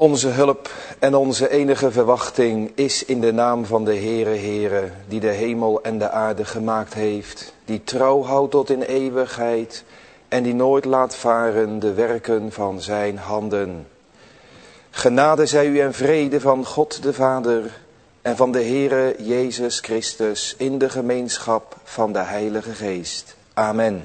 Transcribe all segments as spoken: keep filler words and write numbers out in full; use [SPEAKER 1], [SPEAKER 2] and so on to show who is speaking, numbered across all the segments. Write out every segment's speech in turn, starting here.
[SPEAKER 1] Onze hulp en onze enige verwachting is in de naam van de Heere Heere, die de hemel en de aarde gemaakt heeft, die trouw houdt tot in eeuwigheid en die nooit laat varen de werken van zijn handen. Genade zij u en vrede van God de Vader en van de Heere Jezus Christus in de gemeenschap van de Heilige Geest. Amen.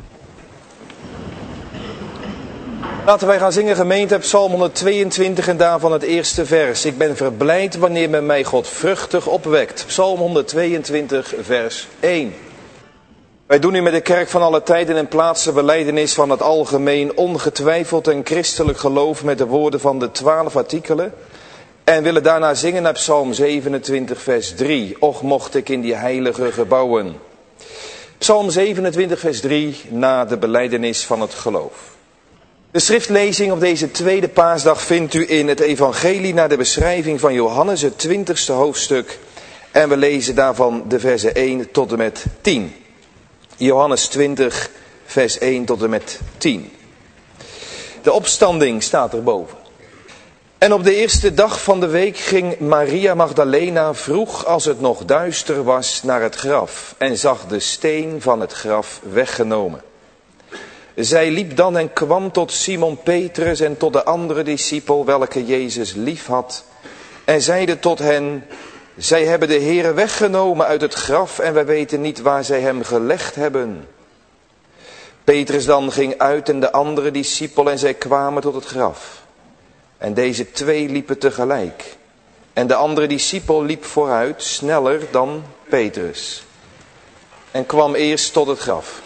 [SPEAKER 1] Laten wij gaan zingen, gemeente, Psalm honderdtweeëntwintig en daarvan het eerste vers. Ik ben verblijd wanneer men mij godvruchtig opwekt. Psalm honderdtweeëntwintig, vers één. Wij doen nu met de kerk van alle tijden en plaatsen belijdenis van het algemeen, ongetwijfeld en christelijk geloof met de woorden van de twaalf artikelen. En willen daarna zingen naar Psalm zevenentwintig, vers drie. Och, mocht ik in die heilige gebouwen. Psalm zevenentwintig, vers drie, na de belijdenis van het geloof. De schriftlezing op deze tweede paasdag vindt u in het evangelie naar de beschrijving van Johannes, het twintigste hoofdstuk. En we lezen daarvan de versen één tot en met tien. Johannes twintig, vers één tot en met tien. De opstanding staat erboven. En op de eerste dag van de week ging Maria Magdalena vroeg als het nog duister was naar het graf en zag de steen van het graf weggenomen. Zij liep dan en kwam tot Simon Petrus en tot de andere discipel welke Jezus lief had en zeide tot hen: zij hebben de Heere weggenomen uit het graf en wij weten niet waar zij hem gelegd hebben. Petrus dan ging uit en de andere discipel en zij kwamen tot het graf. En deze twee liepen tegelijk. En de andere discipel liep vooruit, sneller dan Petrus. En kwam eerst tot het graf.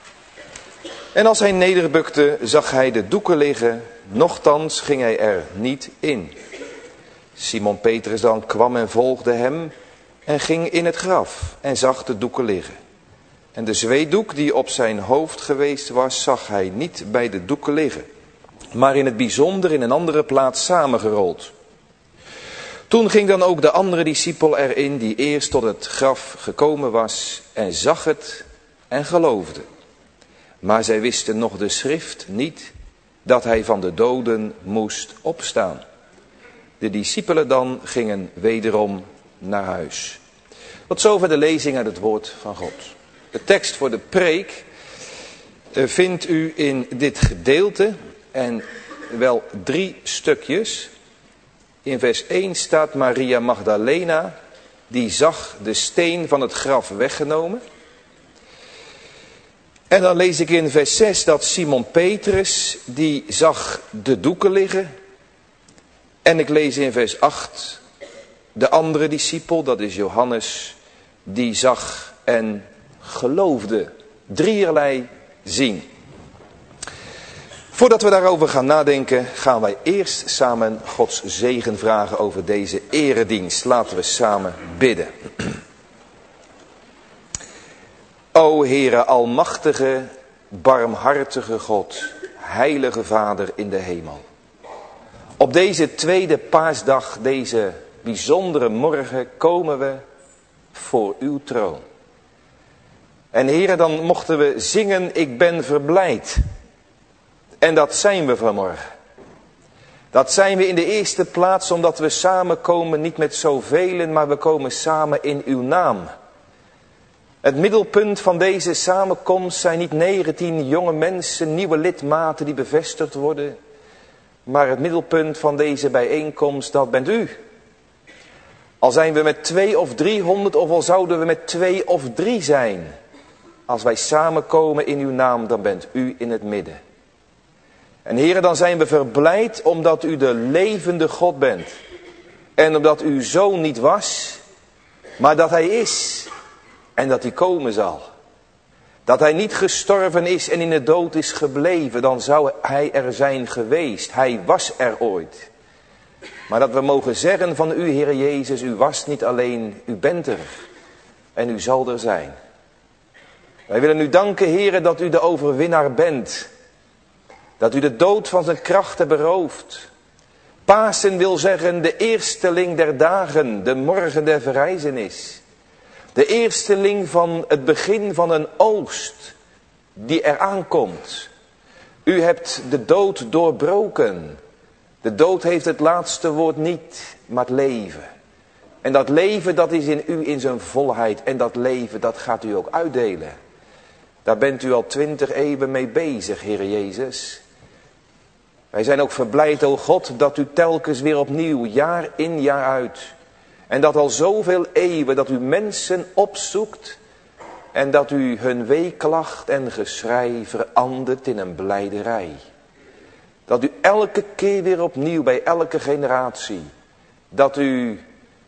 [SPEAKER 1] En als hij nederbukte, zag hij de doeken liggen, nochtans ging hij er niet in. Simon Petrus dan kwam en volgde hem en ging in het graf en zag de doeken liggen. En de zweetdoek die op zijn hoofd geweest was, zag hij niet bij de doeken liggen, maar in het bijzonder in een andere plaats samengerold. Toen ging dan ook de andere discipel erin, die eerst tot het graf gekomen was, en zag het en geloofde. Maar zij wisten nog de schrift niet, dat hij van de doden moest opstaan. De discipelen dan gingen wederom naar huis. Tot zover de lezing uit het woord van God. De tekst voor de preek vindt u in dit gedeelte en wel drie stukjes. In vers één staat Maria Magdalena, die zag de steen van het graf weggenomen. En dan lees ik in vers zes dat Simon Petrus, die zag de doeken liggen. En ik lees in vers acht, de andere discipel, dat is Johannes, die zag en geloofde. Drieërlei zien. Voordat we daarover gaan nadenken, gaan wij eerst samen Gods zegen vragen over deze eredienst. Laten we samen bidden. O Heere, almachtige, barmhartige God, heilige Vader in de hemel. Op deze tweede paasdag, deze bijzondere morgen, komen we voor uw troon. En Heere, dan mochten we zingen, ik ben verblijd. En dat zijn we vanmorgen. Dat zijn we in de eerste plaats omdat we samenkomen, niet met zoveel, maar we komen samen in uw naam. Het middelpunt van deze samenkomst zijn niet negentien jonge mensen, nieuwe lidmaten die bevestigd worden. Maar het middelpunt van deze bijeenkomst, dat bent u. Al zijn we met twee of driehonderd, of al zouden we met twee of drie zijn. Als wij samenkomen in uw naam, dan bent u in het midden. En Heere, dan zijn we verblijd omdat u de levende God bent. En omdat uw zoon niet was, maar dat hij is. En dat hij komen zal. Dat hij niet gestorven is en in de dood is gebleven, dan zou hij er zijn geweest. Hij was er ooit. Maar dat we mogen zeggen van u, Heere Jezus, u was niet alleen, u bent er. En u zal er zijn. Wij willen u danken, Heere, dat u de overwinnaar bent. Dat u de dood van zijn kracht hebt beroofd. Pasen wil zeggen de eersteling der dagen, de morgen der verrijzenis. De eersteling van het begin van een oogst die eraan komt. U hebt de dood doorbroken. De dood heeft het laatste woord niet, maar het leven. En dat leven dat is in u in zijn volheid. En dat leven dat gaat u ook uitdelen. Daar bent u al twintig eeuwen mee bezig, Heer Jezus. Wij zijn ook verblijd, o God, dat u telkens weer opnieuw, jaar in jaar uit. En dat al zoveel eeuwen dat u mensen opzoekt. En dat u hun weeklacht en geschrei verandert in een blijderij. Dat u elke keer weer opnieuw bij elke generatie. Dat u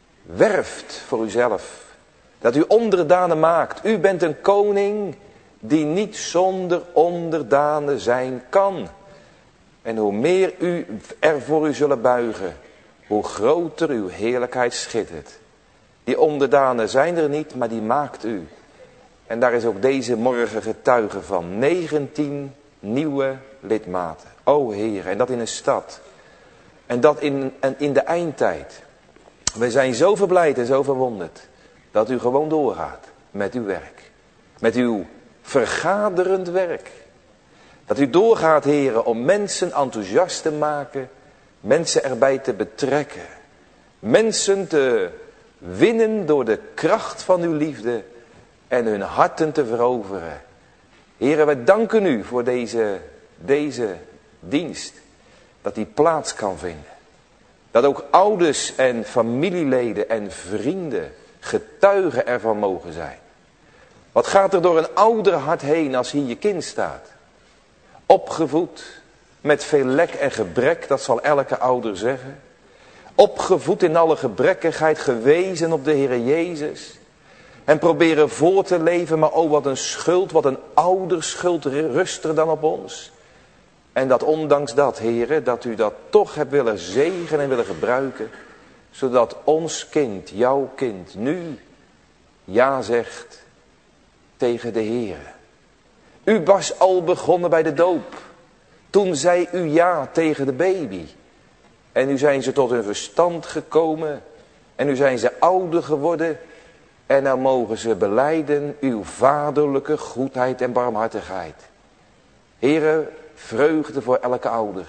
[SPEAKER 1] werft voor uzelf. Dat u onderdanen maakt. U bent een koning die niet zonder onderdanen zijn kan. En hoe meer u er voor u zullen buigen, hoe groter uw heerlijkheid schittert. Die onderdanen zijn er niet, maar die maakt u. En daar is ook deze morgen getuige van. negentien nieuwe lidmaten. O Heer, en dat in een stad. En dat in, en in de eindtijd. We zijn zo verblijd en zo verwonderd dat u gewoon doorgaat met uw werk. Met uw vergaderend werk. Dat u doorgaat, heren, om mensen enthousiast te maken. Mensen erbij te betrekken. Mensen te winnen door de kracht van uw liefde. En hun harten te veroveren. Heren, wij danken u voor deze, deze dienst. Dat die plaats kan vinden. Dat ook ouders en familieleden en vrienden getuigen ervan mogen zijn. Wat gaat er door een ouder hart heen als hier je kind staat? Opgevoed met veel lek en gebrek, dat zal elke ouder zeggen. Opgevoed in alle gebrekkigheid, gewezen op de Heer Jezus. En proberen voor te leven, maar oh wat een schuld, wat een ouderschuld rust er dan op ons. En dat ondanks dat, Heere, dat u dat toch hebt willen zegenen en willen gebruiken. Zodat ons kind, jouw kind, nu ja zegt tegen de Heere. U was al begonnen bij de doop. Toen zei u ja tegen de baby. En nu zijn ze tot hun verstand gekomen. En nu zijn ze ouder geworden. En nou mogen ze belijden uw vaderlijke goedheid en barmhartigheid. Heere, vreugde voor elke ouder.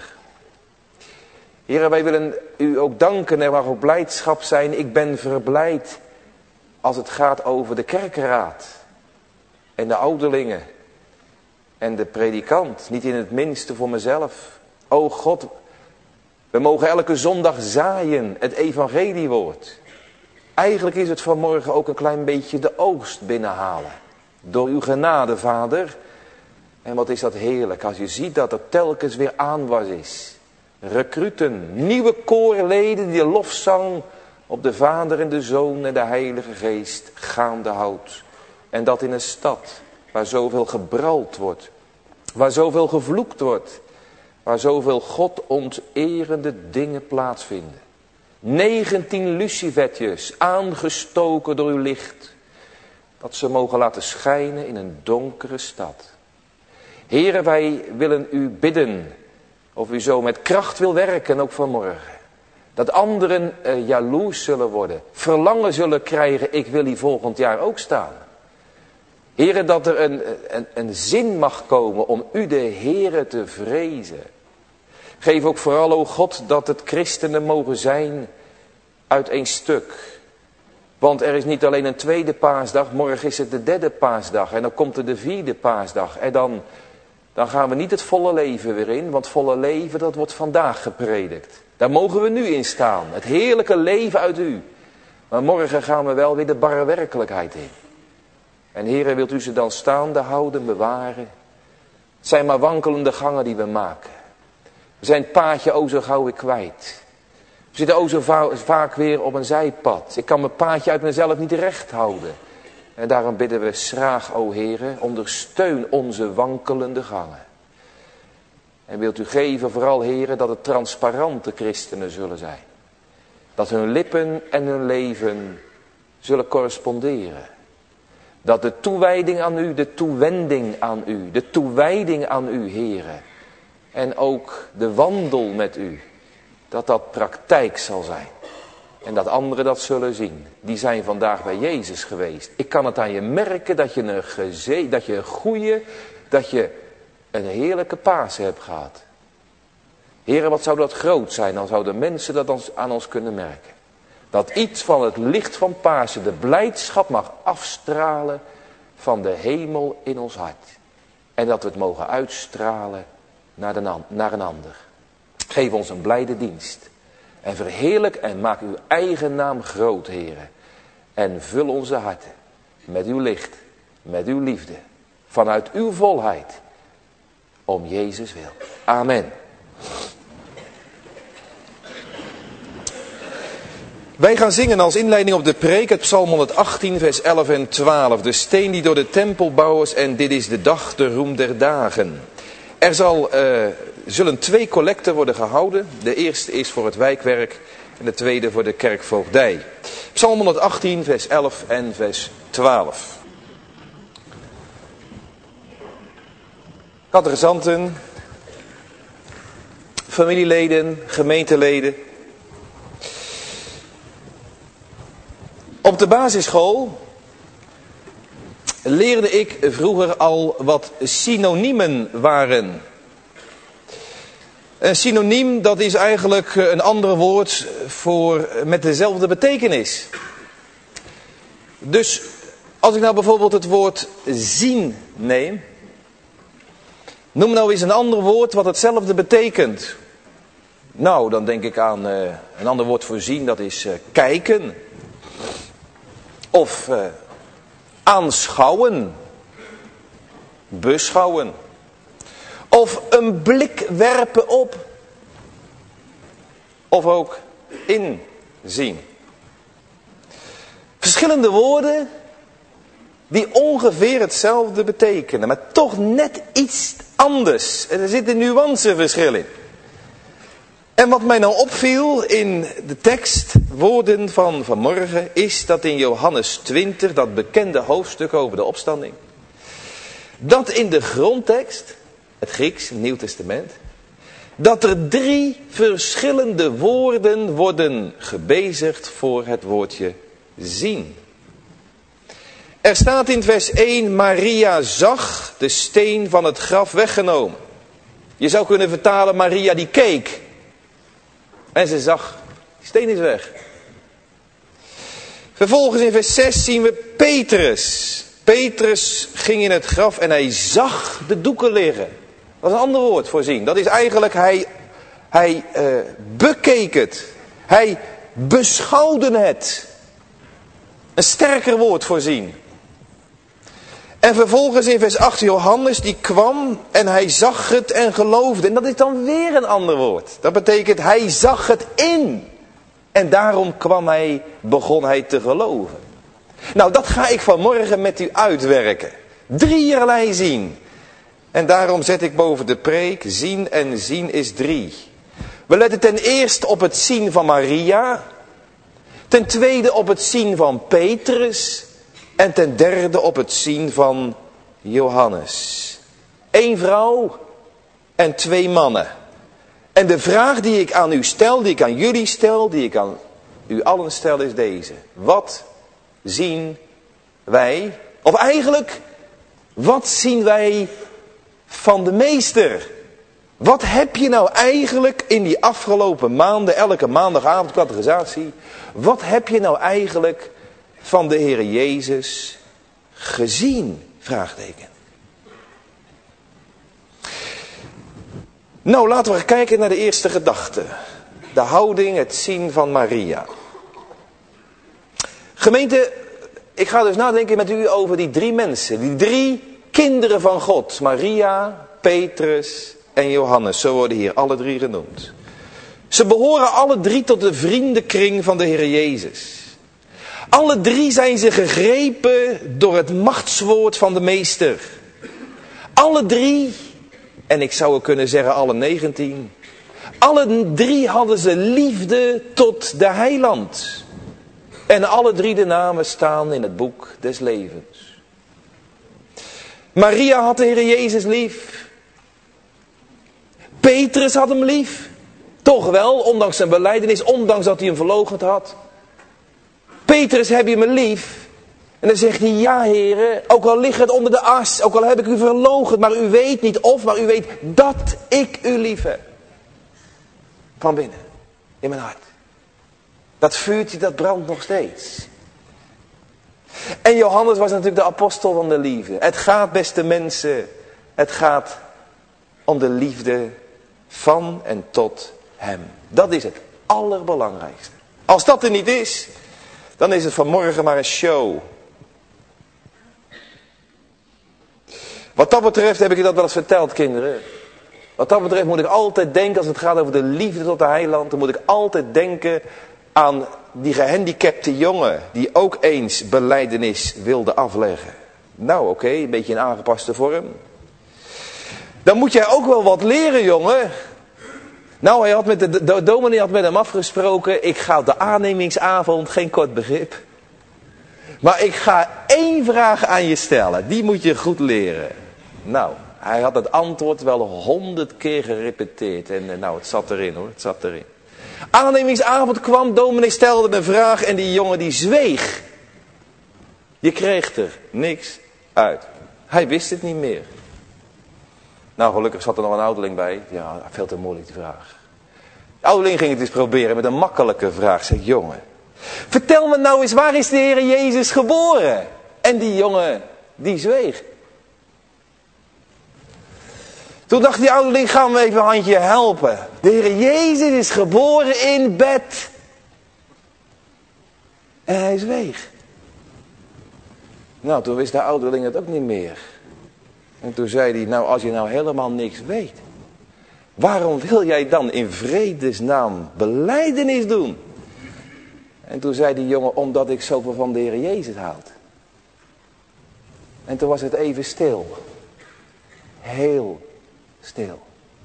[SPEAKER 1] Heere, wij willen u ook danken. Er mag ook blijdschap zijn. Ik ben verblijd als het gaat over de kerkenraad. En de ouderlingen. En de predikant. Niet in het minste voor mezelf. O God, we mogen elke zondag zaaien het evangeliewoord. Eigenlijk is het vanmorgen ook een klein beetje de oogst binnenhalen. Door uw genade, Vader. En wat is dat heerlijk als je ziet dat er telkens weer aanwas is. Recruten, nieuwe koorleden die de lofzang op de Vader en de Zoon en de Heilige Geest gaande houdt. En dat in een stad waar zoveel gebrald wordt. Waar zoveel gevloekt wordt. Waar zoveel God onterende dingen plaatsvinden. negentien lucifertjes aangestoken door uw licht. Dat ze mogen laten schijnen in een donkere stad. Heren, wij willen u bidden of u zo met kracht wil werken, ook vanmorgen. Dat anderen uh, jaloers zullen worden, verlangen zullen krijgen, ik wil hier volgend jaar ook staan. Heren, dat er een, een, een zin mag komen om u de Heere te vrezen. Geef ook vooral, o God, dat het christenen mogen zijn uit één stuk. Want er is niet alleen een tweede paasdag, morgen is het de derde paasdag. En dan komt er de vierde paasdag. En dan, dan gaan we niet het volle leven weer in. Want volle leven, dat wordt vandaag gepredikt. Daar mogen we nu in staan. Het heerlijke leven uit u. Maar morgen gaan we wel weer de barre werkelijkheid in. En Heere, wilt u ze dan staande houden, bewaren? Het zijn maar wankelende gangen die we maken. We zijn het paadje o zo gauw weer kwijt. We zitten o zo va- vaak weer op een zijpad. Ik kan mijn paadje uit mezelf niet recht houden. En daarom bidden we schraag, o Heere, ondersteun onze wankelende gangen. En wilt u geven vooral, Heere, dat het transparante christenen zullen zijn. Dat hun lippen en hun leven zullen corresponderen. Dat de toewijding aan u, de toewending aan u, de toewijding aan u, Heere. En ook de wandel met u, dat dat praktijk zal zijn. En dat anderen dat zullen zien. Die zijn vandaag bij Jezus geweest. Ik kan het aan je merken dat je een geze, dat je een goede, dat je een heerlijke Pasen hebt gehad.
[SPEAKER 2] Heren, wat zou dat groot zijn, dan zouden mensen dat ons, aan ons kunnen merken. Dat iets van het licht van Pasen, de blijdschap mag afstralen van de hemel in ons hart. En dat we het mogen uitstralen naar, de, naar een ander. Geef ons een blijde dienst. En verheerlijk en maak uw eigen naam groot, heren. En vul onze harten met uw licht, met uw liefde. Vanuit uw volheid. Om Jezus wil. Amen.
[SPEAKER 1] Wij gaan zingen als inleiding op de preek het Psalm honderdachttien vers elf en twaalf. De steen die door de tempelbouwers en dit is de dag, de roem der dagen. Er zal, uh, zullen twee collecten worden gehouden. De eerste is voor het wijkwerk en de tweede voor de kerkvoogdij. Psalm honderdachttien vers elf en vers twaalf. Catechisanten, familieleden, gemeenteleden. Op de basisschool leerde ik vroeger al wat synoniemen waren. Een synoniem, dat is eigenlijk een ander woord voor met dezelfde betekenis. Dus als ik nou bijvoorbeeld het woord zien neem, noem nou eens een ander woord wat hetzelfde betekent. Nou, dan denk ik aan uh, een ander woord voor zien, dat is uh, kijken. Of uh, aanschouwen. Beschouwen. Of een blik werpen op. Of ook inzien. Verschillende woorden die ongeveer hetzelfde betekenen, maar toch net iets anders. En er zit een nuanceverschil in. En wat mij nou opviel in de tekstwoorden van vanmorgen is dat in Johannes twintig, dat bekende hoofdstuk over de opstanding, dat in de grondtekst, het Grieks, het Nieuw Testament, dat er drie verschillende woorden worden gebezigd voor het woordje zien. Er staat in vers één, Maria zag de steen van het graf weggenomen. Je zou kunnen vertalen, Maria die keek. En ze zag, die steen is weg. Vervolgens in vers zes zien we Petrus. Petrus ging in het graf en hij zag de doeken liggen. Dat is een ander woord voor zien. Dat is eigenlijk, hij, hij uh, bekeek het. Hij beschouwde het. Een sterker woord voor zien. En vervolgens in vers acht, Johannes die kwam en hij zag het en geloofde. En dat is dan weer een ander woord. Dat betekent hij zag het in. En daarom kwam hij, begon hij te geloven. Nou, dat ga ik vanmorgen met u uitwerken. Drieërlei zien. En daarom zet ik boven de preek, zien en zien is drie. We letten ten eerste op het zien van Maria. Ten tweede op het zien van Petrus. En ten derde op het zien van Johannes. Eén vrouw en twee mannen. En de vraag die ik aan u stel, die ik aan jullie stel, die ik aan u allen stel is deze. Wat zien wij, of eigenlijk, wat zien wij van de meester? Wat heb je nou eigenlijk in die afgelopen maanden, elke maandagavond catechisatie, wat heb je nou eigenlijk van de Heer Jezus gezien? Vraagteken. Nou, laten we kijken naar de eerste gedachte. De houding, het zien van Maria. Gemeente, ik ga dus nadenken met u over die drie mensen. Die drie kinderen van God. Maria, Petrus en Johannes. Zo worden hier alle drie genoemd. Ze behoren alle drie tot de vriendenkring van de Heer Jezus. Alle drie zijn ze gegrepen door het machtswoord van de meester. Alle drie, en ik zou ook kunnen zeggen alle negentien. Alle drie hadden ze liefde tot de heiland. En alle drie de namen staan in het boek des levens. Maria had de Heer Jezus lief. Petrus had hem lief. Toch wel, ondanks zijn belijdenis, ondanks dat hij hem verloochend had. Petrus, heb je me lief? En dan zegt hij, ja heren, ook al ligt het onder de as, ook al heb ik u verloochend, maar u weet niet of, maar u weet dat ik u lief heb.
[SPEAKER 2] Van binnen. In mijn hart. Dat vuurtje, dat brandt nog steeds. En Johannes was natuurlijk de apostel van de liefde. Het gaat, beste mensen, het gaat om de liefde van en tot hem. Dat is het allerbelangrijkste. Als dat er niet is, dan is het vanmorgen maar een show. Wat dat betreft heb ik je dat wel eens verteld, kinderen. Wat dat betreft moet ik altijd denken, als het gaat over de liefde tot de heiland, dan moet ik altijd denken aan die gehandicapte jongen die ook eens belijdenis wilde afleggen. Nou oké, okay, een beetje in aangepaste vorm. Dan moet jij ook wel wat leren, jongen. Nou, hij had met de, de, de dominee had met hem afgesproken, ik ga op de aannemingsavond, geen kort begrip, maar ik ga één vraag aan je stellen, die moet je goed leren. Nou, hij had het antwoord wel honderd keer gerepeteerd en nou, het zat erin hoor, het zat erin. Aannemingsavond kwam, dominee stelde een vraag en die jongen die zweeg. Je kreeg er niks uit. Hij wist het niet meer. Nou, gelukkig zat er nog een ouderling bij. Ja, veel te moeilijk die vraag. De ouderling ging het eens proberen met een makkelijke vraag. Zeg, jongen, vertel me nou eens, waar is de Heer Jezus geboren? En die jongen, die zweeg. Toen dacht die ouderling, gaan we even een handje helpen. De Heer Jezus is geboren in bed. En hij zweeg. Nou, toen wist de ouderling het ook niet meer. En toen zei hij, nou als je nou helemaal niks weet, waarom wil jij dan in vredesnaam belijdenis doen? En toen zei die jongen, omdat ik zoveel van de Heer Jezus houd. En toen was het even stil. Heel stil.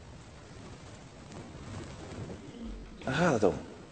[SPEAKER 2] Daar gaat het om.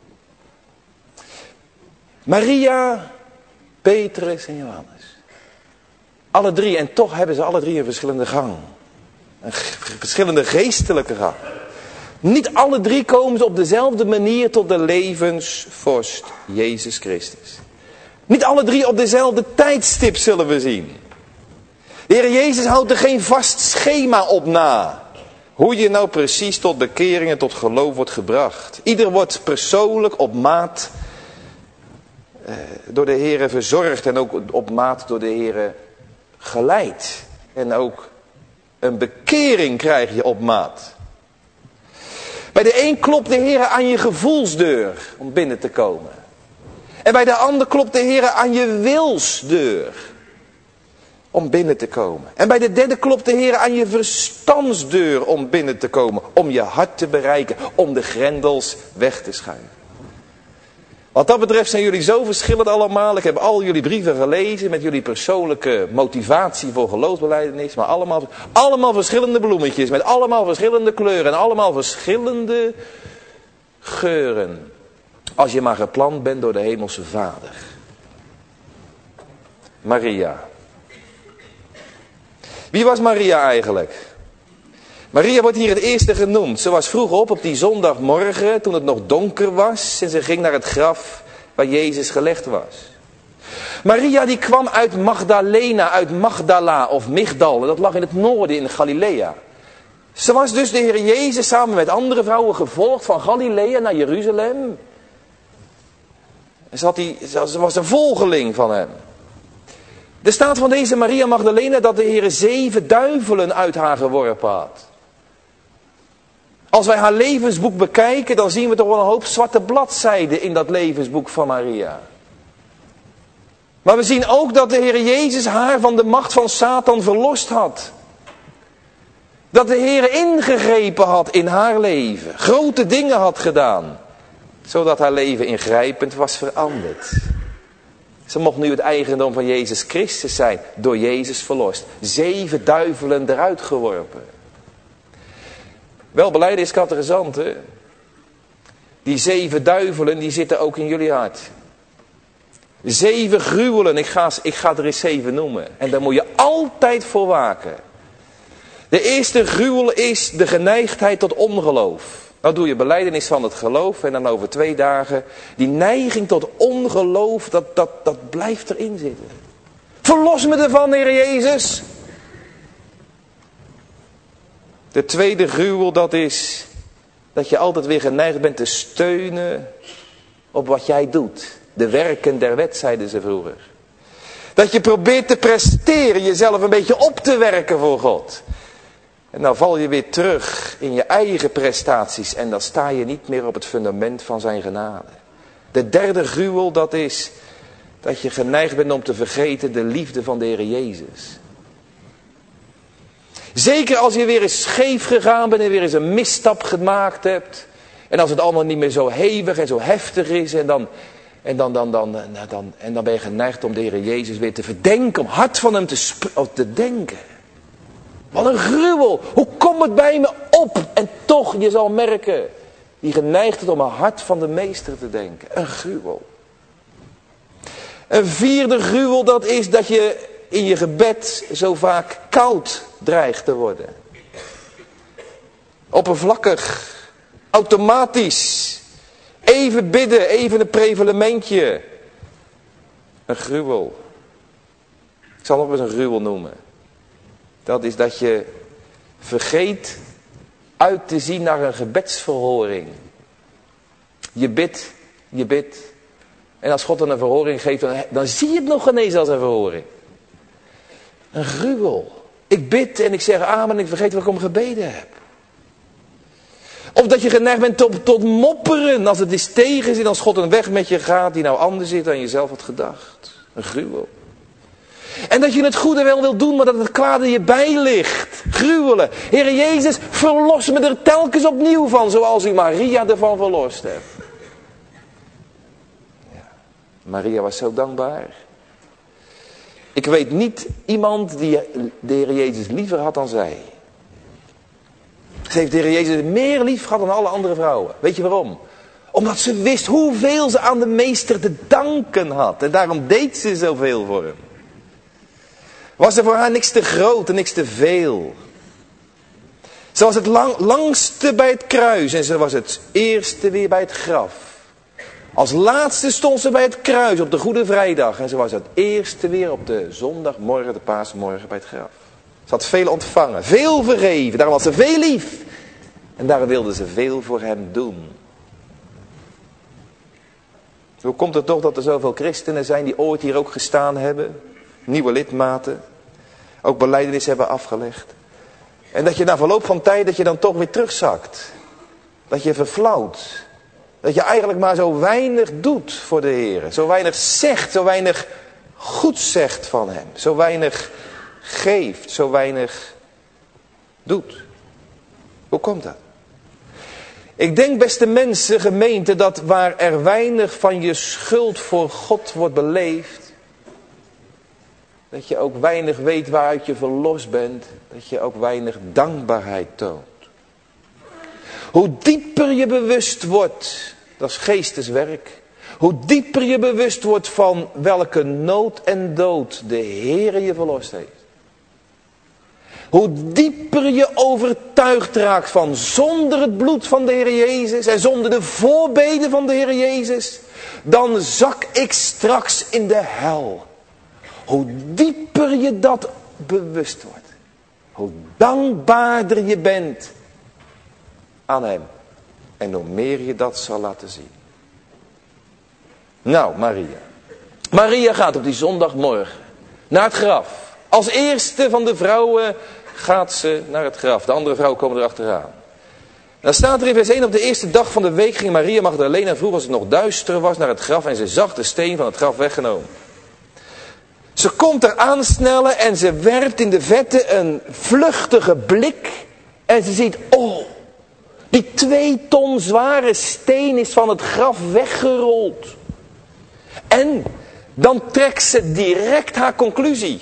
[SPEAKER 2] Maria, Petrus en Johannes. Alle drie, en toch hebben ze alle drie een verschillende gang. Een verschillende geestelijke gang. Niet alle drie komen ze op dezelfde manier tot de levensvorst Jezus Christus. Niet alle drie op dezelfde tijdstip zullen we zien. De Heer Jezus houdt er geen vast schema op na. Hoe je nou precies tot bekering en tot geloof wordt gebracht. Ieder wordt persoonlijk op maat eh, door de Heer verzorgd en ook op maat door de Heer geleid. En ook een bekering krijg je op maat. Bij de een klopt de Heer aan je gevoelsdeur om binnen te komen. En bij de ander klopt de Heer aan je wilsdeur om binnen te komen. En bij de derde klopt de Heer aan je verstandsdeur om binnen te komen. Om je hart te bereiken, om de grendels weg te schuiven. Wat dat betreft zijn jullie zo verschillend allemaal. Ik heb al jullie brieven gelezen met jullie persoonlijke motivatie voor geloofsbelijdenis. Maar allemaal, allemaal verschillende bloemetjes met allemaal verschillende kleuren en allemaal verschillende geuren. Als je maar geplant bent door de hemelse Vader. Maria. Wie was Maria eigenlijk? Maria wordt hier het eerste genoemd. Ze was vroeg op op die zondagmorgen toen het nog donker was. En ze ging naar het graf waar Jezus gelegd was. Maria die kwam uit Magdalena, uit Magdala of Migdal. En dat lag in het noorden in Galilea. Ze was dus de Heer Jezus samen met andere vrouwen gevolgd van Galilea naar Jeruzalem. En ze, had die, ze was een volgeling van hem. Er staat van deze Maria Magdalena dat de Heer zeven duivelen uit haar geworpen had. Als wij haar levensboek bekijken, dan zien we toch wel een hoop zwarte bladzijden in dat levensboek van Maria. Maar we zien ook dat de Heer Jezus haar van de macht van Satan verlost had. Dat de Heer ingegrepen had in haar leven. Grote dingen had gedaan. Zodat haar leven ingrijpend was veranderd. Ze mocht nu het eigendom van Jezus Christus zijn. Door Jezus verlost. Zeven duivelen eruit geworpen. Wel, belijden is interessant, hè? Die zeven duivelen, die zitten ook in jullie hart. Zeven gruwelen, ik ga, ik ga er eens zeven noemen. En daar moet je altijd voor waken. De eerste gruwel is de geneigdheid tot ongeloof. Nou doe je belijdenis van het geloof en dan over twee dagen. Die neiging tot ongeloof, dat, dat, dat blijft erin zitten. Verlos me ervan, Heer Jezus. De tweede gruwel, dat is
[SPEAKER 1] Dat je altijd weer geneigd bent te steunen op wat jij doet. De werken der wet, zeiden ze vroeger. Dat je probeert te presteren, jezelf een beetje op te werken voor God. En dan val je weer terug in je eigen prestaties en dan sta je niet meer op het fundament van zijn genade. De derde gruwel, dat is dat je geneigd bent om te vergeten de liefde van de Heer Jezus. Zeker als je weer eens scheef gegaan bent en weer eens een misstap gemaakt hebt. En als het allemaal niet meer zo hevig en zo heftig is. En dan, en dan, dan, dan, dan, dan, en dan ben je geneigd om de Heer Jezus weer te verdenken. Om hard van hem te, sp- te denken. Wat een gruwel. Hoe komt het bij me op? En toch, je zal merken. Die geneigd is om een hart van de meester te denken. Een gruwel. Een vierde gruwel, dat is dat je in je gebed zo vaak koud dreigt te worden. Oppervlakkig. Automatisch. Even bidden, even een prevelementje. Een gruwel. Ik zal nog eens een gruwel noemen. Dat is dat je vergeet uit te zien naar een gebedsverhoring. Je bidt, je bidt. En als God dan een verhoring geeft, dan, dan zie je het nog ineens als een verhoring. Een gruwel. Ik bid en ik zeg amen en ik vergeet wat ik om gebeden heb. Of dat je geneigd bent tot, tot mopperen als het is tegen zit, als God een weg met je gaat die nou anders zit dan je zelf had gedacht. Een gruwel. En dat je het goede wel wil doen, maar dat het kwade je bij ligt. Gruwelen. Heere Jezus, verlos me er telkens opnieuw van, zoals u Maria ervan verlost hebt. Ja. Maria was zo dankbaar. Ik weet niet iemand die de Heer Jezus liever had dan zij. Ze heeft de Heer Jezus meer lief gehad dan alle andere vrouwen. Weet je waarom? Omdat ze wist hoeveel ze aan de meester te danken had. En daarom deed ze zoveel voor hem. Was er voor haar niks te groot en niks te veel. Ze was het lang, langste bij het kruis en ze was het eerste weer bij het graf. Als laatste stond ze bij het kruis op de Goede Vrijdag. En ze was het eerste weer op de zondagmorgen, de paasmorgen bij het graf. Ze had veel ontvangen, veel vergeven. Daarom had ze veel lief. En daarom wilde ze veel voor hem doen. Hoe komt het toch dat er zoveel christenen zijn die ooit hier ook gestaan hebben? Nieuwe lidmaten. Ook belijdenis hebben afgelegd. En dat je na verloop van tijd dat je dan toch weer terugzakt. Dat je verflauwt. Dat je eigenlijk maar zo weinig doet voor de Heer. Zo weinig zegt, zo weinig goed zegt van hem. Zo weinig geeft, zo weinig doet. Hoe komt dat? Ik denk, beste mensen, gemeente, dat waar er weinig van je schuld voor God wordt beleefd, dat je ook weinig weet waaruit je verlost bent, dat je ook weinig dankbaarheid toont. Hoe dieper je bewust wordt, dat is geesteswerk, hoe dieper je bewust wordt van welke nood en dood de Heer je verlost heeft. Hoe dieper je overtuigd raakt van zonder het bloed van de Heer Jezus en zonder de voorbeden van de Heer Jezus, dan zak ik straks in de hel. Hoe dieper je dat bewust wordt, hoe dankbaarder je bent aan hem. En hoe meer je dat zal laten zien. Nou, Maria. Maria gaat op die zondagmorgen naar het graf. Als eerste van de vrouwen gaat ze naar het graf. De andere vrouwen komen erachteraan. Dan staat er in vers één: op de eerste dag van de week ging Maria Magdalena vroeg als het nog duister was naar het graf en ze zag de steen van het graf weggenomen. Ze komt er aansnellen en ze werpt in de vette een vluchtige blik en ze ziet, oh, die twee ton zware steen is van het graf weggerold. En dan trekt ze direct haar conclusie.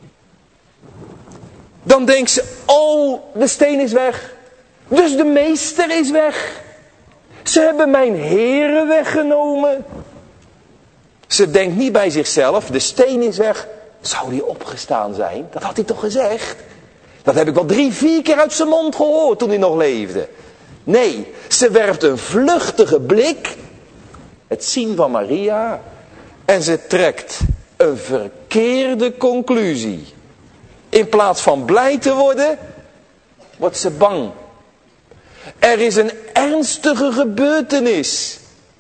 [SPEAKER 1] Dan denkt ze, oh, de steen is weg. Dus de meester is weg. Ze hebben mijn Heere weggenomen. Ze denkt niet bij zichzelf, de steen is weg. Zou die opgestaan zijn? Dat had hij toch gezegd? Dat heb ik wel drie, vier keer uit zijn mond gehoord toen hij nog leefde. Nee, ze werpt een vluchtige blik. Het zien van Maria. En ze trekt een verkeerde conclusie. In plaats van blij te worden, wordt ze bang. Er is een ernstige gebeurtenis.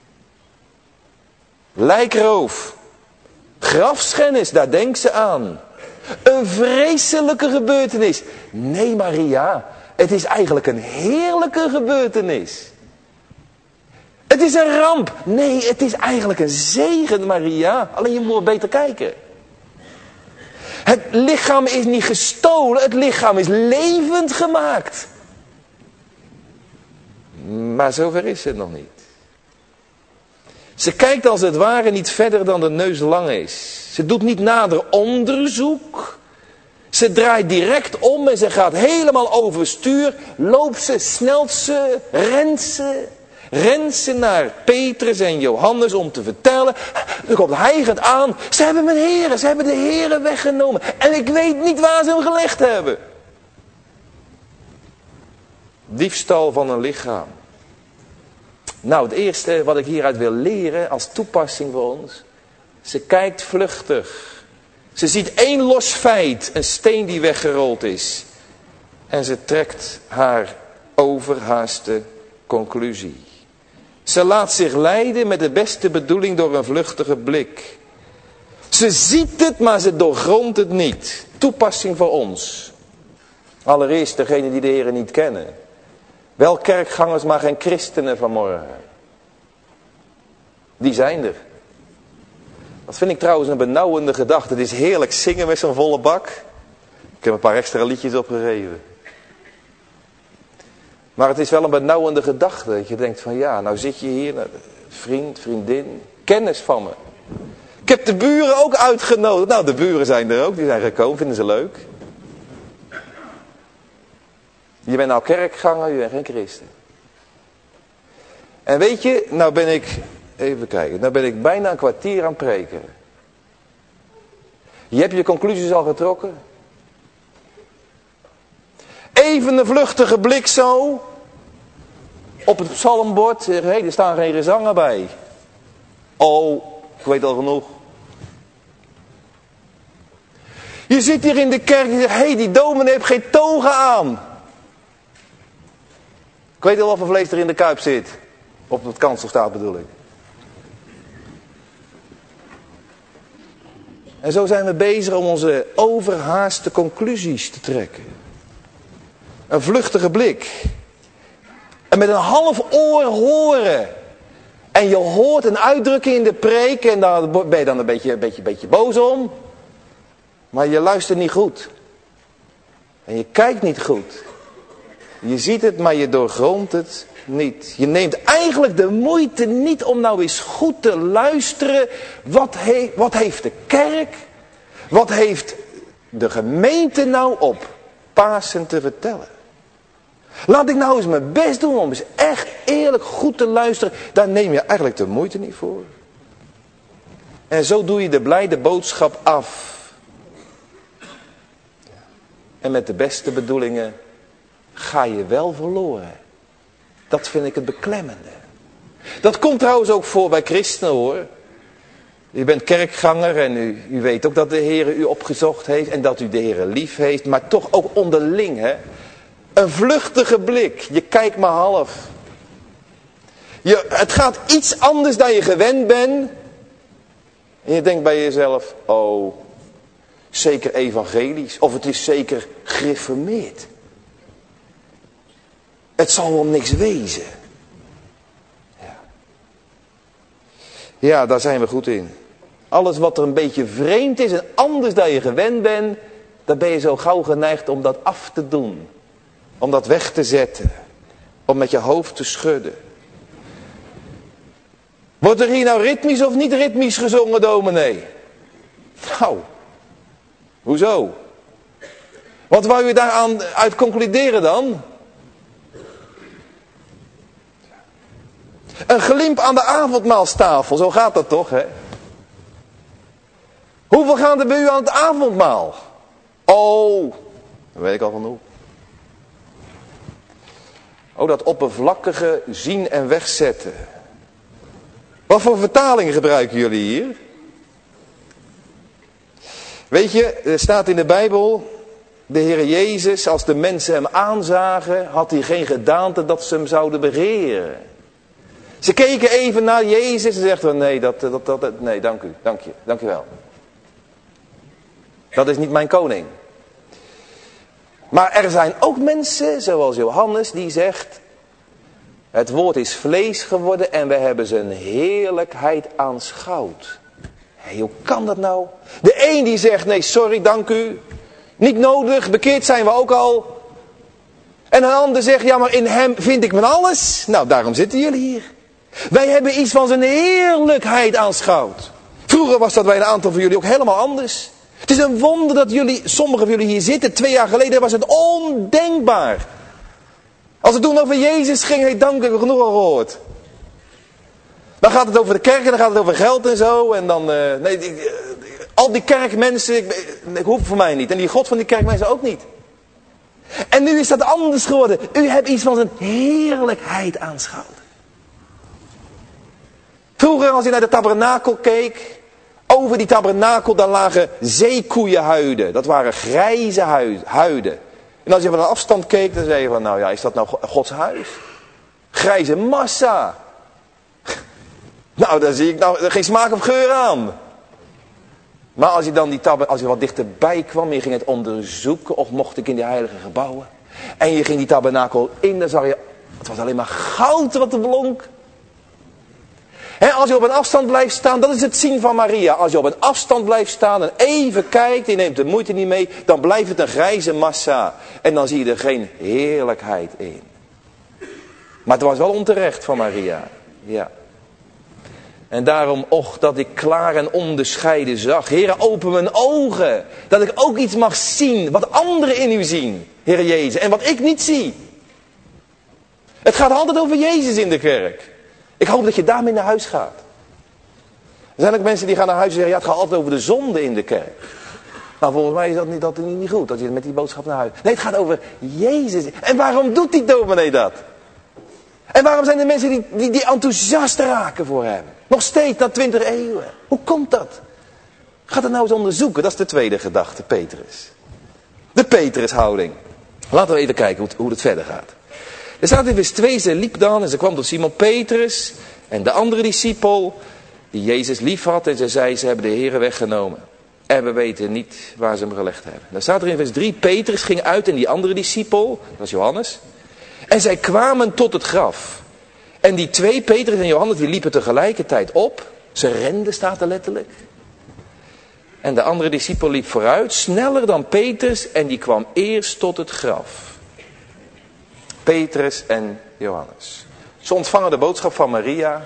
[SPEAKER 1] Lijkroof. Grafschennis, daar denkt ze aan. Een vreselijke gebeurtenis. Nee, Maria, het is eigenlijk een heerlijke gebeurtenis. Het is een ramp. Nee, het is eigenlijk een zegen, Maria. Alleen je moet beter kijken. Het lichaam is niet gestolen, het lichaam is levend gemaakt. Maar zover is het nog niet. Ze kijkt als het ware niet verder dan de neus lang is. Ze doet niet nader onderzoek. Ze draait direct om en ze gaat helemaal overstuur. Loopt ze, snelt ze, rent ze. Rent ze naar Petrus en Johannes om te vertellen. Er komt hijgend aan. Ze hebben mijn heren, ze hebben de heren weggenomen. En ik weet niet waar ze hem gelegd hebben. Diefstal van een lichaam. Nou, het eerste wat ik hieruit wil leren als toepassing voor ons. Ze kijkt vluchtig. Ze ziet één los feit, een steen die weggerold is. En ze trekt haar overhaaste conclusie. Ze laat zich leiden met de beste bedoeling door een vluchtige blik. Ze ziet het, maar ze doorgrondt het niet. Toepassing voor ons. Allereerst degenen die de Heer niet kennen. Wel kerkgangers, maar geen christenen vanmorgen. Die zijn er. Dat vind ik trouwens een benauwende gedachte. Het is heerlijk zingen met zo'n volle bak. Ik heb een paar extra liedjes opgegeven. Maar het is wel een benauwende gedachte. Dat je denkt van ja, nou zit je hier. Vriend, vriendin, kennis van me. Ik heb de buren ook uitgenodigd. Nou, de buren zijn er ook. Die zijn gekomen, vinden ze leuk. Je bent nou kerkganger, je bent geen christen. En weet je, nou ben ik, even kijken, nou ben ik bijna een kwartier aan het preken. Je hebt je conclusies al getrokken. Even een vluchtige blik zo. Op het psalmbord, zeg, hé, er staan geen gezangen bij. Oh, ik weet al genoeg. Je zit hier in de kerk en zegt, hé, die dominee heeft geen toga aan. Ik weet al wat voor vlees er in de kuip zit. Op het kansel staat bedoel ik. En zo zijn we bezig om onze overhaaste conclusies te trekken. Een vluchtige blik. En met een half oor horen. En je hoort een uitdrukking in de preek en daar ben je dan een beetje, een beetje, een beetje boos om. Maar je luistert niet goed. En je kijkt niet goed. Je ziet het, maar je doorgrondt het niet. Je neemt eigenlijk de moeite niet om nou eens goed te luisteren. Wat, he, wat heeft de kerk, wat heeft de gemeente nou op Pasen te vertellen? Laat ik nou eens mijn best doen om eens echt eerlijk goed te luisteren. Daar neem je eigenlijk de moeite niet voor. En zo doe je de blijde boodschap af. En met de beste bedoelingen ga je wel verloren. Dat vind ik het beklemmende. Dat komt trouwens ook voor bij christenen hoor. U bent kerkganger en u, u weet ook dat de Heer u opgezocht heeft. En dat u de Heer lief heeft. Maar toch ook onderling hè. Een vluchtige blik. Je kijkt maar half. Je, het gaat iets anders dan je gewend bent. En je denkt bij jezelf. Oh, zeker evangelisch. Of het is zeker gereformeerd. Het zal wel niks wezen. Ja. ja, daar zijn we goed in. Alles wat er een beetje vreemd is en anders dan je gewend bent. Dan ben je zo gauw geneigd om dat af te doen. Om dat weg te zetten. Om met je hoofd te schudden. Wordt er hier nou ritmisch of niet ritmisch gezongen, dominee? Nou, hoezo? Wat wou je daaraan uit concluderen dan? Een glimp aan de avondmaalstafel, zo gaat dat toch, hè? Hoeveel gaan er bij u aan het avondmaal? Oh, dat weet ik al genoeg. Oh, dat oppervlakkige zien en wegzetten. Wat voor vertalingen gebruiken jullie hier? Weet je, er staat in de Bijbel, De Heer Jezus, als de mensen hem aanzagen, had hij geen gedaante dat ze hem zouden begeren. Ze keken even naar Jezus en zegden, nee, dat, dat, dat, nee, dank u, dank je, dank u wel. Dat is niet mijn koning. Maar er zijn ook mensen, zoals Johannes, die zegt, het woord is vlees geworden en we hebben zijn heerlijkheid aanschouwd. Hey, hoe kan dat nou? De een die zegt, nee, sorry, dank u. Niet nodig, bekeerd zijn we ook al. En een ander zegt, ja, maar in hem vind ik mijn alles. Nou, daarom zitten jullie hier. Wij hebben iets van zijn heerlijkheid aanschouwd. Vroeger was dat bij een aantal van jullie ook helemaal anders. Het is een wonder dat jullie, sommigen van jullie hier zitten. Twee jaar geleden was het ondenkbaar. Als het toen over Jezus ging, hey, dank, hebben we genoeg al gehoord. Dan gaat het over de kerk en dan gaat het over geld en zo. En dan, uh, nee, die, uh, al die kerkmensen, ik, ik hoef voor mij niet. En die God van die kerkmensen ook niet. En nu is dat anders geworden. U hebt iets van zijn heerlijkheid aanschouwd. Vroeger als je naar de tabernakel keek, over die tabernakel, daar lagen zeekoeienhuiden. Dat waren grijze huiden. En als je van een afstand keek, dan zei je van, nou ja, is dat nou Gods huis? Grijze massa. Nou, daar zie ik nou geen smaak of geur aan. Maar als je dan die taber, als je wat dichterbij kwam, en je ging het onderzoeken, of mocht ik in die heilige gebouwen. En je ging die tabernakel in, dan zag je, het was alleen maar goud wat er blonk. He, als je op een afstand blijft staan, dat is het zien van Maria. Als je op een afstand blijft staan en even kijkt, je neemt de moeite niet mee, dan blijft het een grijze massa. En dan zie je er geen heerlijkheid in. Maar het was wel onterecht van Maria. Ja. En daarom, och, dat ik klaar en onbescheiden zag. Heere, open mijn ogen. Dat ik ook iets mag zien, wat anderen in u zien. Heere Jezus, en wat ik niet zie. Het gaat altijd over Jezus in de kerk. Ik hoop dat je daarmee naar huis gaat. Er zijn ook mensen die gaan naar huis en zeggen, ja, het gaat altijd over de zonde in de kerk. Nou, volgens mij is dat niet, dat niet goed, dat je met die boodschap naar huis. Nee, het gaat over Jezus. En waarom doet die dominee dat? En waarom zijn er mensen die, die, die enthousiast raken voor hem? Nog steeds, na twintig eeuwen. Hoe komt dat? Ga het nou eens onderzoeken. Dat is de tweede gedachte, Petrus. De Petrushouding. Laten we even kijken hoe het, hoe het verder gaat. Er staat in vers twee, ze liep dan en ze kwam tot Simon Petrus en de andere discipel die Jezus lief had. En ze zei, ze hebben de Here weggenomen. En we weten niet waar ze hem gelegd hebben. Dan staat er in vers drie, Petrus ging uit en die andere discipel, dat was Johannes. En zij kwamen tot het graf. En die twee, Petrus en Johannes, die liepen tegelijkertijd op. Ze renden, staat er letterlijk. En de andere discipel liep vooruit, sneller dan Petrus, en die kwam eerst tot het graf. Petrus en Johannes. Ze ontvangen de boodschap van Maria.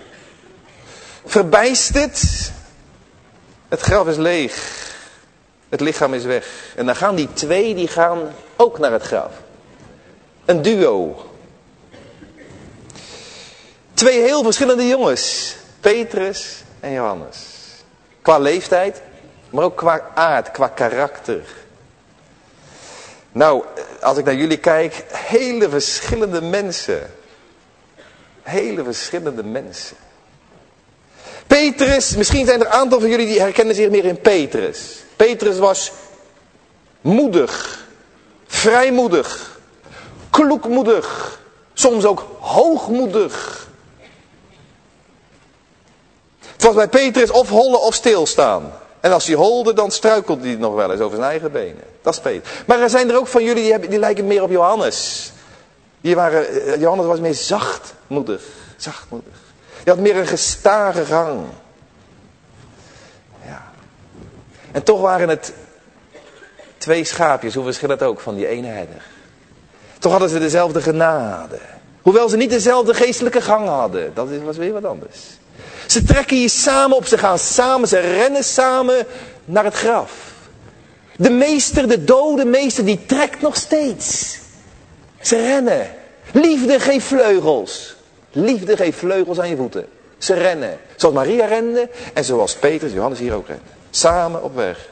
[SPEAKER 1] Verbijsterd. Het graf is leeg. Het lichaam is weg. En dan gaan die twee, die gaan ook naar het graf. Een duo. Twee heel verschillende jongens. Petrus en Johannes. Qua leeftijd, maar ook qua aard, qua karakter. Nou, als ik naar jullie kijk, hele verschillende mensen. Hele verschillende mensen. Petrus, misschien zijn er een aantal van jullie die herkennen zich meer in Petrus. Petrus was moedig, vrijmoedig, kloekmoedig, soms ook hoogmoedig. Het was bij Petrus of hollen of stilstaan. En als hij holde, dan struikelde hij nog wel eens over zijn eigen benen. Dat is Petrus. Maar er zijn er ook van jullie die, hebben, die lijken meer op Johannes. Die waren, Johannes was meer zachtmoedig. Zachtmoedig. Die had meer een gestage gang. Ja. En toch waren het twee schaapjes, hoe verschilt het ook van die ene herder. Toch hadden ze dezelfde genade. Hoewel ze niet dezelfde geestelijke gang hadden. Dat was weer wat anders. Ze trekken hier samen op, ze gaan samen, ze rennen samen naar het graf. De meester, de dode meester, die trekt nog steeds. Ze rennen. Liefde geeft vleugels. Liefde geeft vleugels aan je voeten. Ze rennen. Zoals Maria rende en zoals Petrus, Johannes hier ook renden. Samen op weg.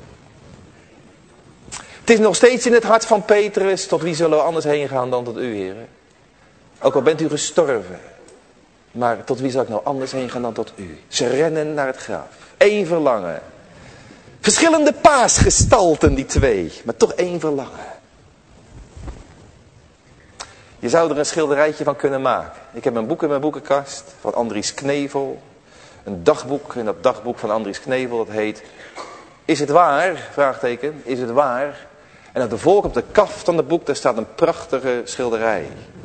[SPEAKER 1] Het is nog steeds in het hart van Petrus, tot wie zullen we anders heen gaan dan tot u, heren? Ook al bent u gestorven. Maar tot wie zal ik nou anders heen gaan dan tot u? Ze rennen naar het graf. Eén verlangen. Verschillende paasgestalten, die twee, maar toch één verlangen. Je zou er een schilderijtje van kunnen maken. Ik heb een boek in mijn boekenkast van Andries Knevel. Een dagboek, en dat dagboek van Andries Knevel, dat heet... Is het waar? Vraagteken. Is het waar? En op de volk op de kaft van het boek, daar staat een prachtige schilderij.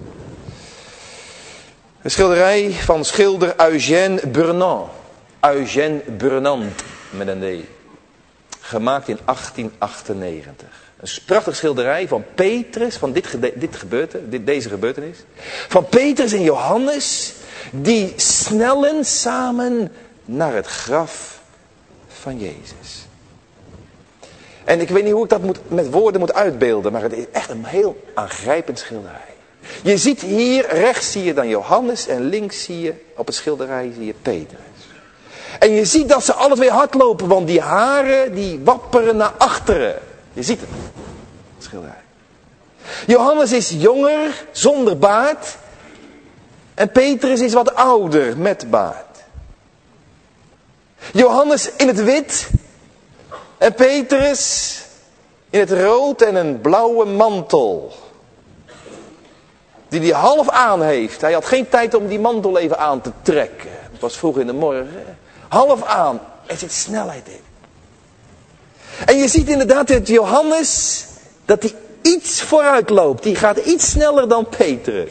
[SPEAKER 1] Een schilderij van schilder Eugène Burnand. Eugène Burnand, met een D. Gemaakt in achttien achtennegentig. Een prachtig schilderij van Petrus, van dit, dit gebeurte, dit, deze gebeurtenis. Van Petrus en Johannes, die snellen samen naar het graf van Jezus. En ik weet niet hoe ik dat moet, met woorden moet uitbeelden, maar het is echt een heel aangrijpend schilderij. Je ziet hier, rechts zie je dan Johannes en links zie je, op het schilderij zie je Petrus. En je ziet dat ze alle twee hardlopen, want die haren die wapperen naar achteren. Je ziet het, het schilderij. Johannes is jonger, zonder baard. En Petrus is wat ouder, met baard. Johannes in het wit. En Petrus in het rood en een blauwe mantel. Die hij half aan heeft. Hij had geen tijd om die mantel even aan te trekken. Het was vroeg in de morgen. Half aan. Er zit snelheid in. En je ziet inderdaad dat Johannes, dat hij iets vooruit loopt. Die gaat iets sneller dan Petrus.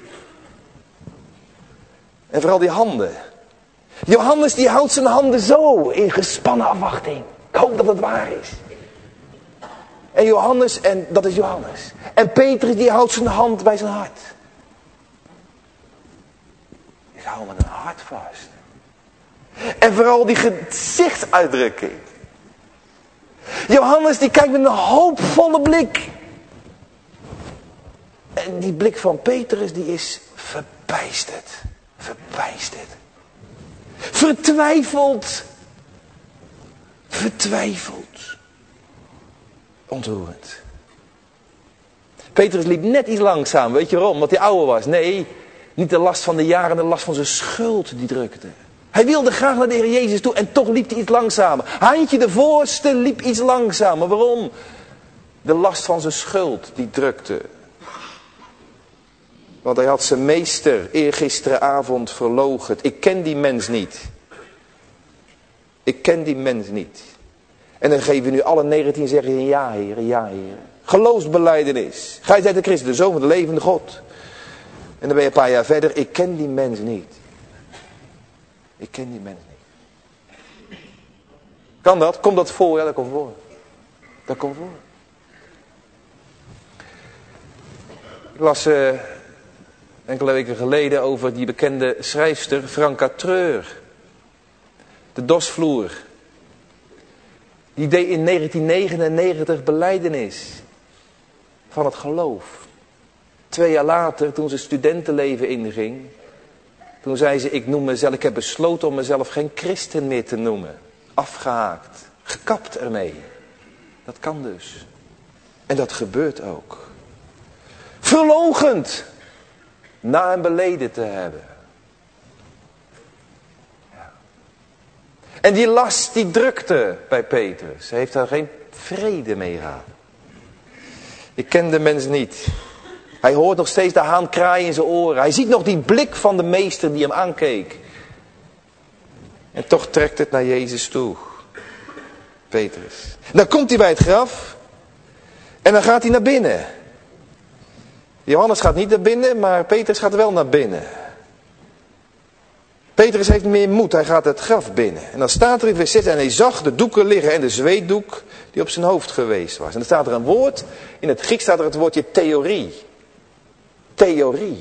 [SPEAKER 1] En vooral die handen. Johannes die houdt zijn handen zo in gespannen afwachting. Ik hoop dat het waar is. En Johannes, en dat is Johannes. En Petrus die houdt zijn hand bij zijn hart. Ik hou met een hart vast. En vooral die gezichtsuitdrukking. Johannes die kijkt met een hoopvolle blik. En die blik van Petrus die is verbijsterd. Verbijsterd. Vertwijfeld. Vertwijfeld. Ontroerend. Petrus liep net iets langzaam. Weet je waarom? Omdat hij ouder was. Nee, niet de last van de jaren, de last van zijn schuld die drukte. Hij wilde graag naar de Heer Jezus toe en toch liep hij iets langzamer. Handje de voorste liep iets langzamer. Waarom? De last van zijn schuld die drukte. Want hij had zijn meester eergisteravond verloochend. Ik ken die mens niet. Ik ken die mens niet. En dan geven we nu alle negentien zeggen ja Heer, ja Heer. Geloofsbelijdenis. Gij zijt de Christus, de Zoon van de levende God. En dan ben je een paar jaar verder. Ik ken die mens niet. Ik ken die mens niet. Kan dat? Komt dat voor? Ja, dat komt voor. Dat komt voor. Ik las uh, enkele weken geleden over die bekende schrijfster Franka Treur. De Dosvloer. Die deed in negentien negenennegentig belijdenis van het geloof. Twee jaar later, toen ze studentenleven inging, toen zei ze, ik noem mezelf, ik heb besloten om mezelf geen christen meer te noemen. Afgehaakt, gekapt ermee. Dat kan dus. En dat gebeurt ook. Verloochend, na hem beleden te hebben. Ja. En die last, die drukte bij Petrus. Hij heeft daar geen vrede mee gehad. Ik ken de mens niet. Hij hoort nog steeds de haan kraaien in zijn oren. Hij ziet nog die blik van de meester die hem aankeek. En toch trekt het naar Jezus toe. Petrus. Dan komt hij bij het graf. En dan gaat hij naar binnen. Johannes gaat niet naar binnen, maar Petrus gaat wel naar binnen. Petrus heeft meer moed, hij gaat het graf binnen. En dan staat er in vers zes, en hij zag de doeken liggen en de zweetdoek die op zijn hoofd geweest was. En dan staat er een woord, in het Grieks staat er het woordje theorie. Theorie.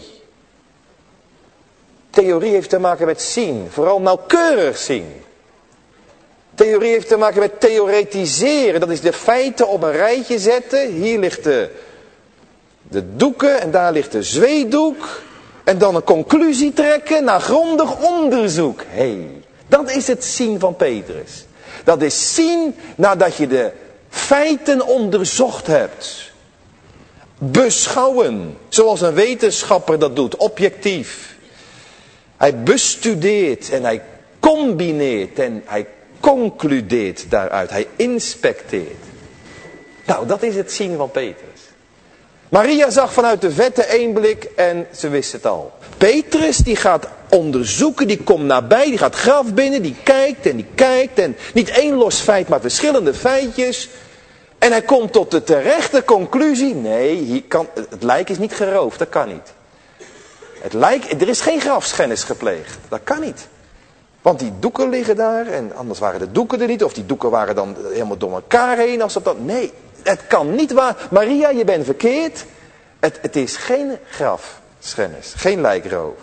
[SPEAKER 1] Theorie heeft te maken met zien, vooral nauwkeurig zien. Theorie heeft te maken met theoretiseren, dat is de feiten op een rijtje zetten. Hier ligt de, de doeken en daar ligt de zweetdoek. En dan een conclusie trekken na grondig onderzoek. Hé, hey, dat is het zien van Petrus. Dat is zien nadat je de feiten onderzocht hebt. Beschouwen, zoals een wetenschapper dat doet, objectief. Hij bestudeert en hij combineert en hij concludeert daaruit. Hij inspecteert. Nou, dat is het zien van Petrus. Maria zag vanuit de vette één blik en ze wist het al. Petrus die gaat onderzoeken, die komt nabij, die gaat graf binnen, die kijkt en die kijkt. En niet één los feit, maar verschillende feitjes. En hij komt tot de terechte conclusie. Nee, hier kan, het lijk is niet geroofd, dat kan niet. Het lijk, er is geen grafschennis gepleegd, dat kan niet. Want die doeken liggen daar en anders waren de doeken er niet. Of die doeken waren dan helemaal door elkaar heen. Als dat dan, nee, het kan niet waar. Maria, je bent verkeerd. Het, het is geen grafschennis, geen lijkroof.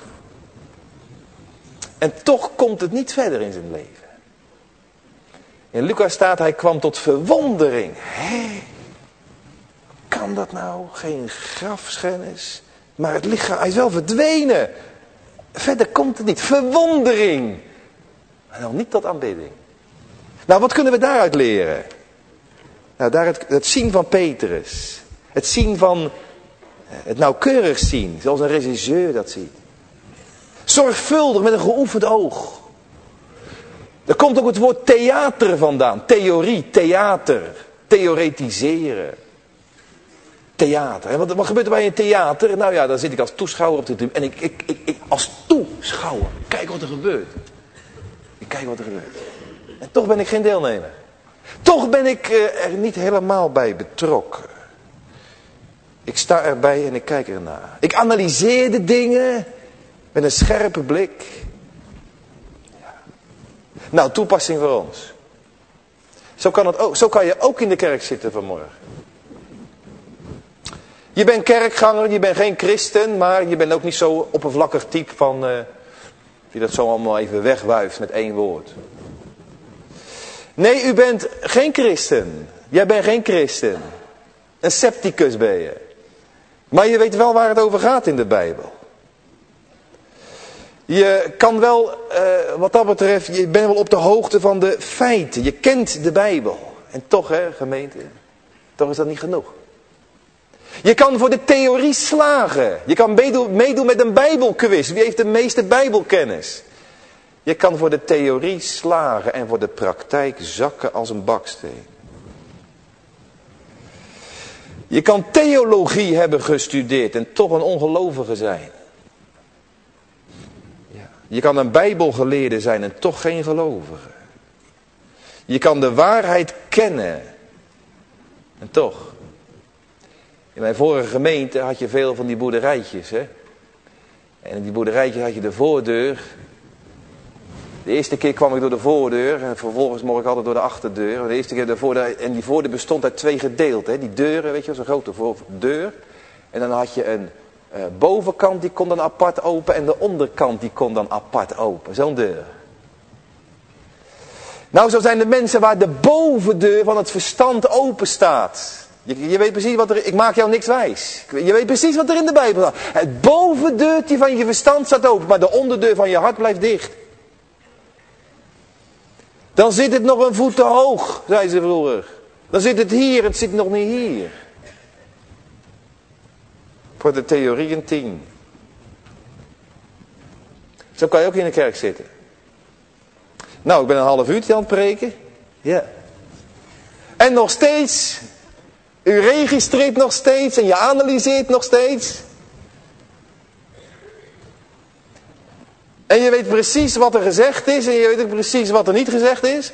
[SPEAKER 1] En toch komt het niet verder in zijn leven. In Lucas staat, hij kwam tot verwondering. Hé, kan dat nou? Geen grafschennis. Maar het lichaam, hij is wel verdwenen. Verder komt het niet. Verwondering. Maar nog niet tot aanbidding. Nou, wat kunnen we daaruit leren? Nou, daar het, het zien van Petrus. Het zien van, het nauwkeurig zien. Zoals een regisseur dat ziet. Zorgvuldig met een geoefend oog. Er komt ook het woord theater vandaan. Theorie, theater. Theoretiseren. Theater. En wat, wat gebeurt er bij een theater? Nou ja, dan zit ik als toeschouwer op de tribune. En ik, ik, ik, ik als toeschouwer. Kijk wat er gebeurt. Ik kijk wat er gebeurt. En toch ben ik geen deelnemer. Toch ben ik uh, er niet helemaal bij betrokken. Ik sta erbij en ik kijk ernaar. Ik analyseer de dingen met een scherpe blik. Ja. Nou, toepassing voor ons. Zo kan, het ook, zo kan je ook in de kerk zitten vanmorgen. Je bent kerkganger, je bent geen christen, maar je bent ook niet zo oppervlakkig type van, uh, die dat zo allemaal even wegwuift met één woord. Nee, u bent geen christen. Jij bent geen christen. Een scepticus ben je. Maar je weet wel waar het over gaat in de Bijbel. Je kan wel, uh, wat dat betreft, je bent wel op de hoogte van de feiten. Je kent de Bijbel. En toch, hè, gemeente, toch is dat niet genoeg. Je kan voor de theorie slagen. Je kan meedoen, meedoen met een Bijbelquiz. Wie heeft de meeste Bijbelkennis? Je kan voor de theorie slagen en voor de praktijk zakken als een baksteen. Je kan theologie hebben gestudeerd en toch een ongelovige zijn. Ja. Je kan een Bijbelgeleerde zijn en toch geen gelovige. Je kan de waarheid kennen en toch. In mijn vorige gemeente had je veel van die boerderijtjes, hè. En in die boerderijtjes had je de voordeur. De eerste keer kwam ik door de voordeur en vervolgens mocht ik altijd door de achterdeur. De eerste keer de voordeur, en die voordeur bestond uit twee gedeelten. Hè. Die deuren, weet je, zo'n grote deur. En dan had je een uh, bovenkant, die kon dan apart open. En de onderkant, die kon dan apart open. Zo'n deur. Nou, zo zijn de mensen waar de bovendeur van het verstand open staat. Je, je weet precies wat er, ik maak jou niks wijs. Je weet precies wat er in de Bijbel staat. Het bovendeurtje van je verstand staat open, maar de onderdeur van je hart blijft dicht. Dan zit het nog een voet te hoog, zei ze vroeger. Dan zit het hier, het zit nog niet hier. Voor de theorie een tien. Zo kan je ook in de kerk zitten. Nou, ik ben een half uurtje aan het preken. Ja. En nog steeds, u registreert nog steeds en je analyseert nog steeds. En je weet precies wat er gezegd is en je weet ook precies wat er niet gezegd is.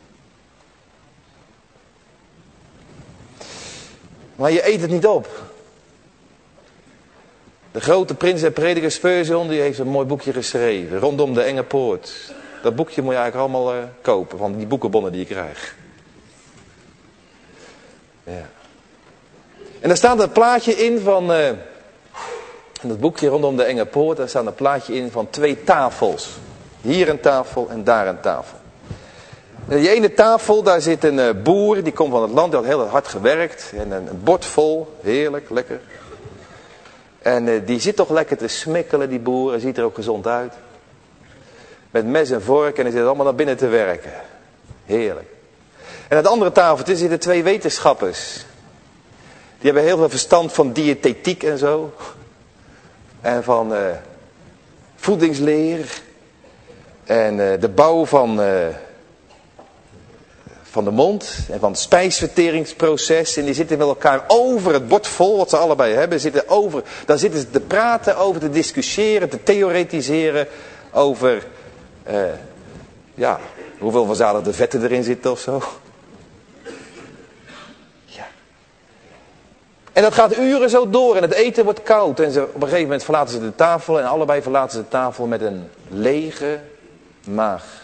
[SPEAKER 1] Maar je eet het niet op. De grote prins en prediker Spurgeon, die heeft een mooi boekje geschreven. Rondom de enge poort. Dat boekje moet je eigenlijk allemaal uh, kopen. Van die boekenbonnen die je krijgt. Ja. En daar staat een plaatje in van... Uh, in dat boekje Rondom de enge poort. Daar staat een plaatje in van twee tafels. Hier een tafel en daar een tafel. En die ene tafel, daar zit een uh, boer. Die komt van het land, die had heel hard gewerkt. En een, een bord vol. Heerlijk, lekker. En uh, die zit toch lekker te smikkelen, die boer. Hij ziet er ook gezond uit. Met mes en vork en hij zit allemaal naar binnen te werken. Heerlijk. En aan het andere tafeltje zitten twee wetenschappers. Die hebben heel veel verstand van diëtetiek en zo. En van uh, voedingsleer. En uh, de bouw van uh, van de mond en van het spijsverteringsproces. En die zitten met elkaar over het bord vol wat ze allebei hebben. Zitten over, dan zitten ze te praten, over te discussiëren, te theoretiseren over uh, ja, hoeveel verzadigde vetten erin zitten of zo. Ja. En dat gaat uren zo door en het eten wordt koud. En ze, op een gegeven moment verlaten ze de tafel en allebei verlaten ze de tafel met een lege maag.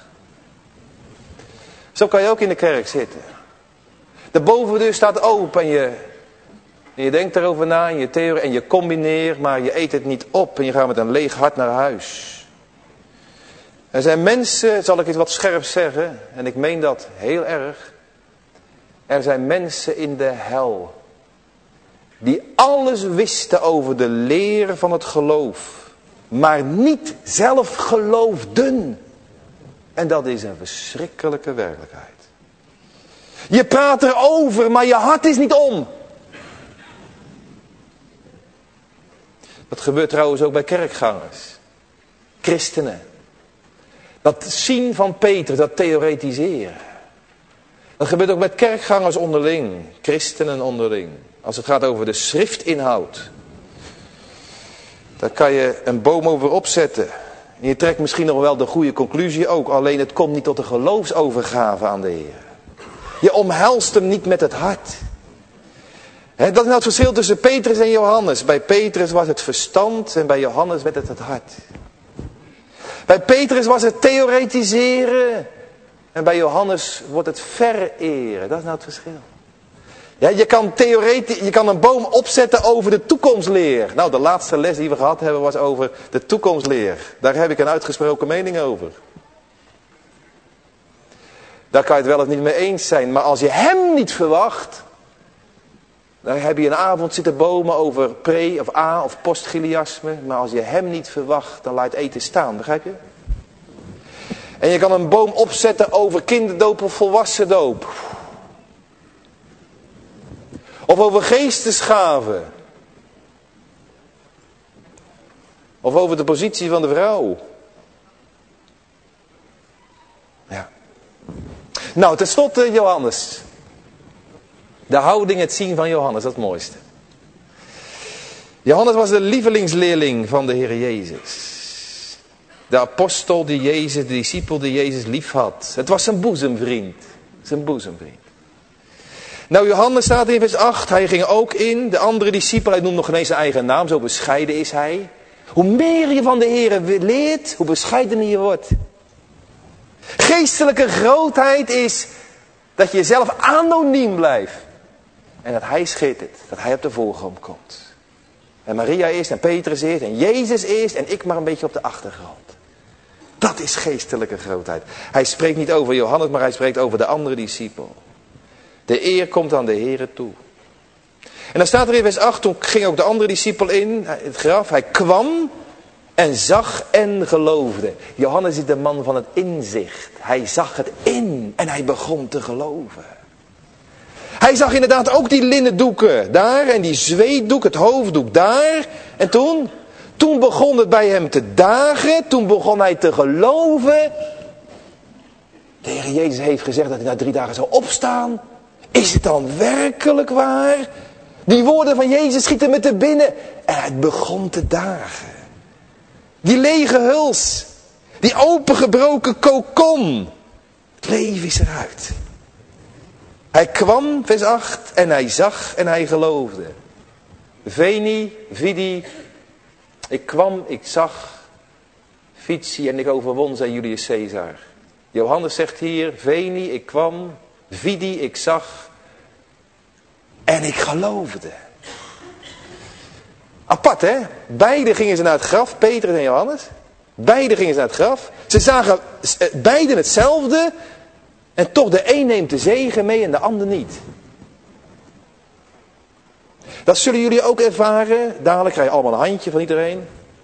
[SPEAKER 1] Zo kan je ook in de kerk zitten. De bovendeur staat open en je, en je denkt erover na en je theorie en je combineert, maar je eet het niet op en je gaat met een leeg hart naar huis. Er zijn mensen, zal ik eens wat scherp zeggen, en ik meen dat heel erg. Er zijn mensen in de hel die alles wisten over de leer van het geloof, maar niet zelf geloofden. En dat is een verschrikkelijke werkelijkheid. Je praat erover, maar je hart is niet om. Dat gebeurt trouwens ook bij kerkgangers. Christenen. Dat zien van Petrus, dat theoretiseren. Dat gebeurt ook met kerkgangers onderling. Christenen onderling. Als het gaat over de schriftinhoud. Daar kan je een boom over opzetten. En je trekt misschien nog wel de goede conclusie ook. Alleen het komt niet tot een geloofsovergave aan de Heer. Je omhelst hem niet met het hart. He, dat is nou het verschil tussen Petrus en Johannes. Bij Petrus was het verstand en bij Johannes werd het het hart. Bij Petrus was het theoretiseren. En bij Johannes wordt het vereren. Dat is nou het verschil. Ja, je kan theoretisch, je kan een boom opzetten over de toekomstleer. Nou, de laatste les die we gehad hebben was over de toekomstleer. Daar heb ik een uitgesproken mening over. Daar kan je het wel of niet mee eens zijn. Maar als je hem niet verwacht, dan heb je een avond zitten bomen over pre- of a- of postchiliasme. Maar als je hem niet verwacht, dan laat eten staan. Begrijp je? En je kan een boom opzetten over kinderdoop of volwassendoop. Of over geestesgaven. Of over de positie van de vrouw. Ja. Nou, tenslotte Johannes. De houding, het zien van Johannes, dat is het mooiste. Johannes was de lievelingsleerling van de Heer Jezus. De apostel die Jezus, de discipel die Jezus lief had. Het was zijn boezemvriend. Zijn boezemvriend. Nou, Johannes staat in vers acht, hij ging ook in. De andere discipel, hij noemt nog ineens zijn eigen naam, zo bescheiden is hij. Hoe meer je van de Heer leert, hoe bescheidener je wordt. Geestelijke grootheid is dat je jezelf anoniem blijft. En dat hij schittert, dat hij op de voorgrond komt. En Maria eerst, en Petrus eerst, en Jezus eerst, en ik maar een beetje op de achtergrond. Dat is geestelijke grootheid. Hij spreekt niet over Johannes, maar hij spreekt over de andere discipel. De eer komt aan de Here toe. En dan staat er in vers acht, toen ging ook de andere discipel in, het graf. Hij kwam en zag en geloofde. Johannes is de man van het inzicht. Hij zag het in en hij begon te geloven. Hij zag inderdaad ook die linnen doeken daar en die zweetdoek, het hoofddoek daar. En toen, toen begon het bij hem te dagen, toen begon hij te geloven. De Heer Jezus heeft gezegd dat hij na drie dagen zou opstaan. Is het dan werkelijk waar? Die woorden van Jezus schieten me te binnen. En het begon te dagen. Die lege huls. Die opengebroken kokon. Het leven is eruit. Hij kwam, vers acht, en hij zag en hij geloofde. Veni, vidi. Ik kwam, ik zag. Vici en ik overwon, zei Julius Caesar. Johannes zegt hier, veni, ik kwam. Vidi, ik zag. En ik geloofde. Apart, hè? Beiden gingen ze naar het graf, Petrus en Johannes. Beiden gingen ze naar het graf. Ze zagen beiden hetzelfde. En toch de een neemt de zegen mee en de ander niet. Dat zullen jullie ook ervaren. Dadelijk krijg je allemaal een handje van iedereen.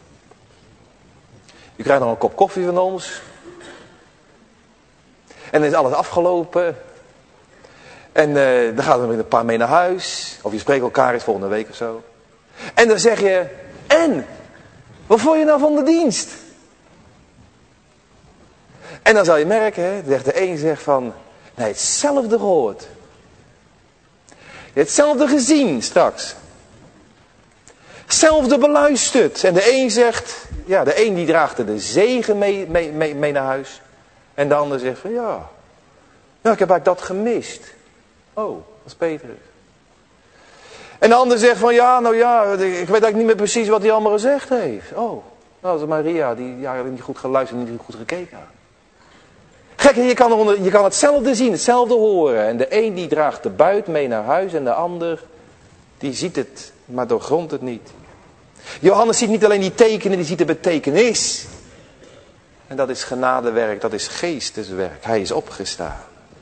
[SPEAKER 1] Je krijgt nog een kop koffie van ons. En dan is alles afgelopen. En uh, dan gaan we met een paar mee naar huis. Of je spreekt elkaar eens volgende week of zo. En dan zeg je, en? Wat vond je nou van de dienst? En dan zal je merken, hè, de een zegt van, Nee, hetzelfde gehoord. Hetzelfde gezien straks. Hetzelfde beluisterd. En de een zegt, ja, de een die draagt er de zegen mee, mee, mee, mee naar huis. En de ander zegt van ja, ja, ik heb eigenlijk dat gemist. Oh, dat is Petrus. En de ander zegt van ja, nou ja, ik weet eigenlijk niet meer precies wat hij allemaal gezegd heeft. Oh, nou, dat is Maria, die ja, niet goed geluisterd en niet goed gekeken had. Gek, je kan, onder, je kan hetzelfde zien, hetzelfde horen. En de een die draagt de buit mee naar huis en de ander die ziet het, maar doorgrondt het niet. Johannes ziet niet alleen die tekenen, die ziet de betekenis. En dat is genadewerk, dat is geesteswerk. Hij is opgestaan.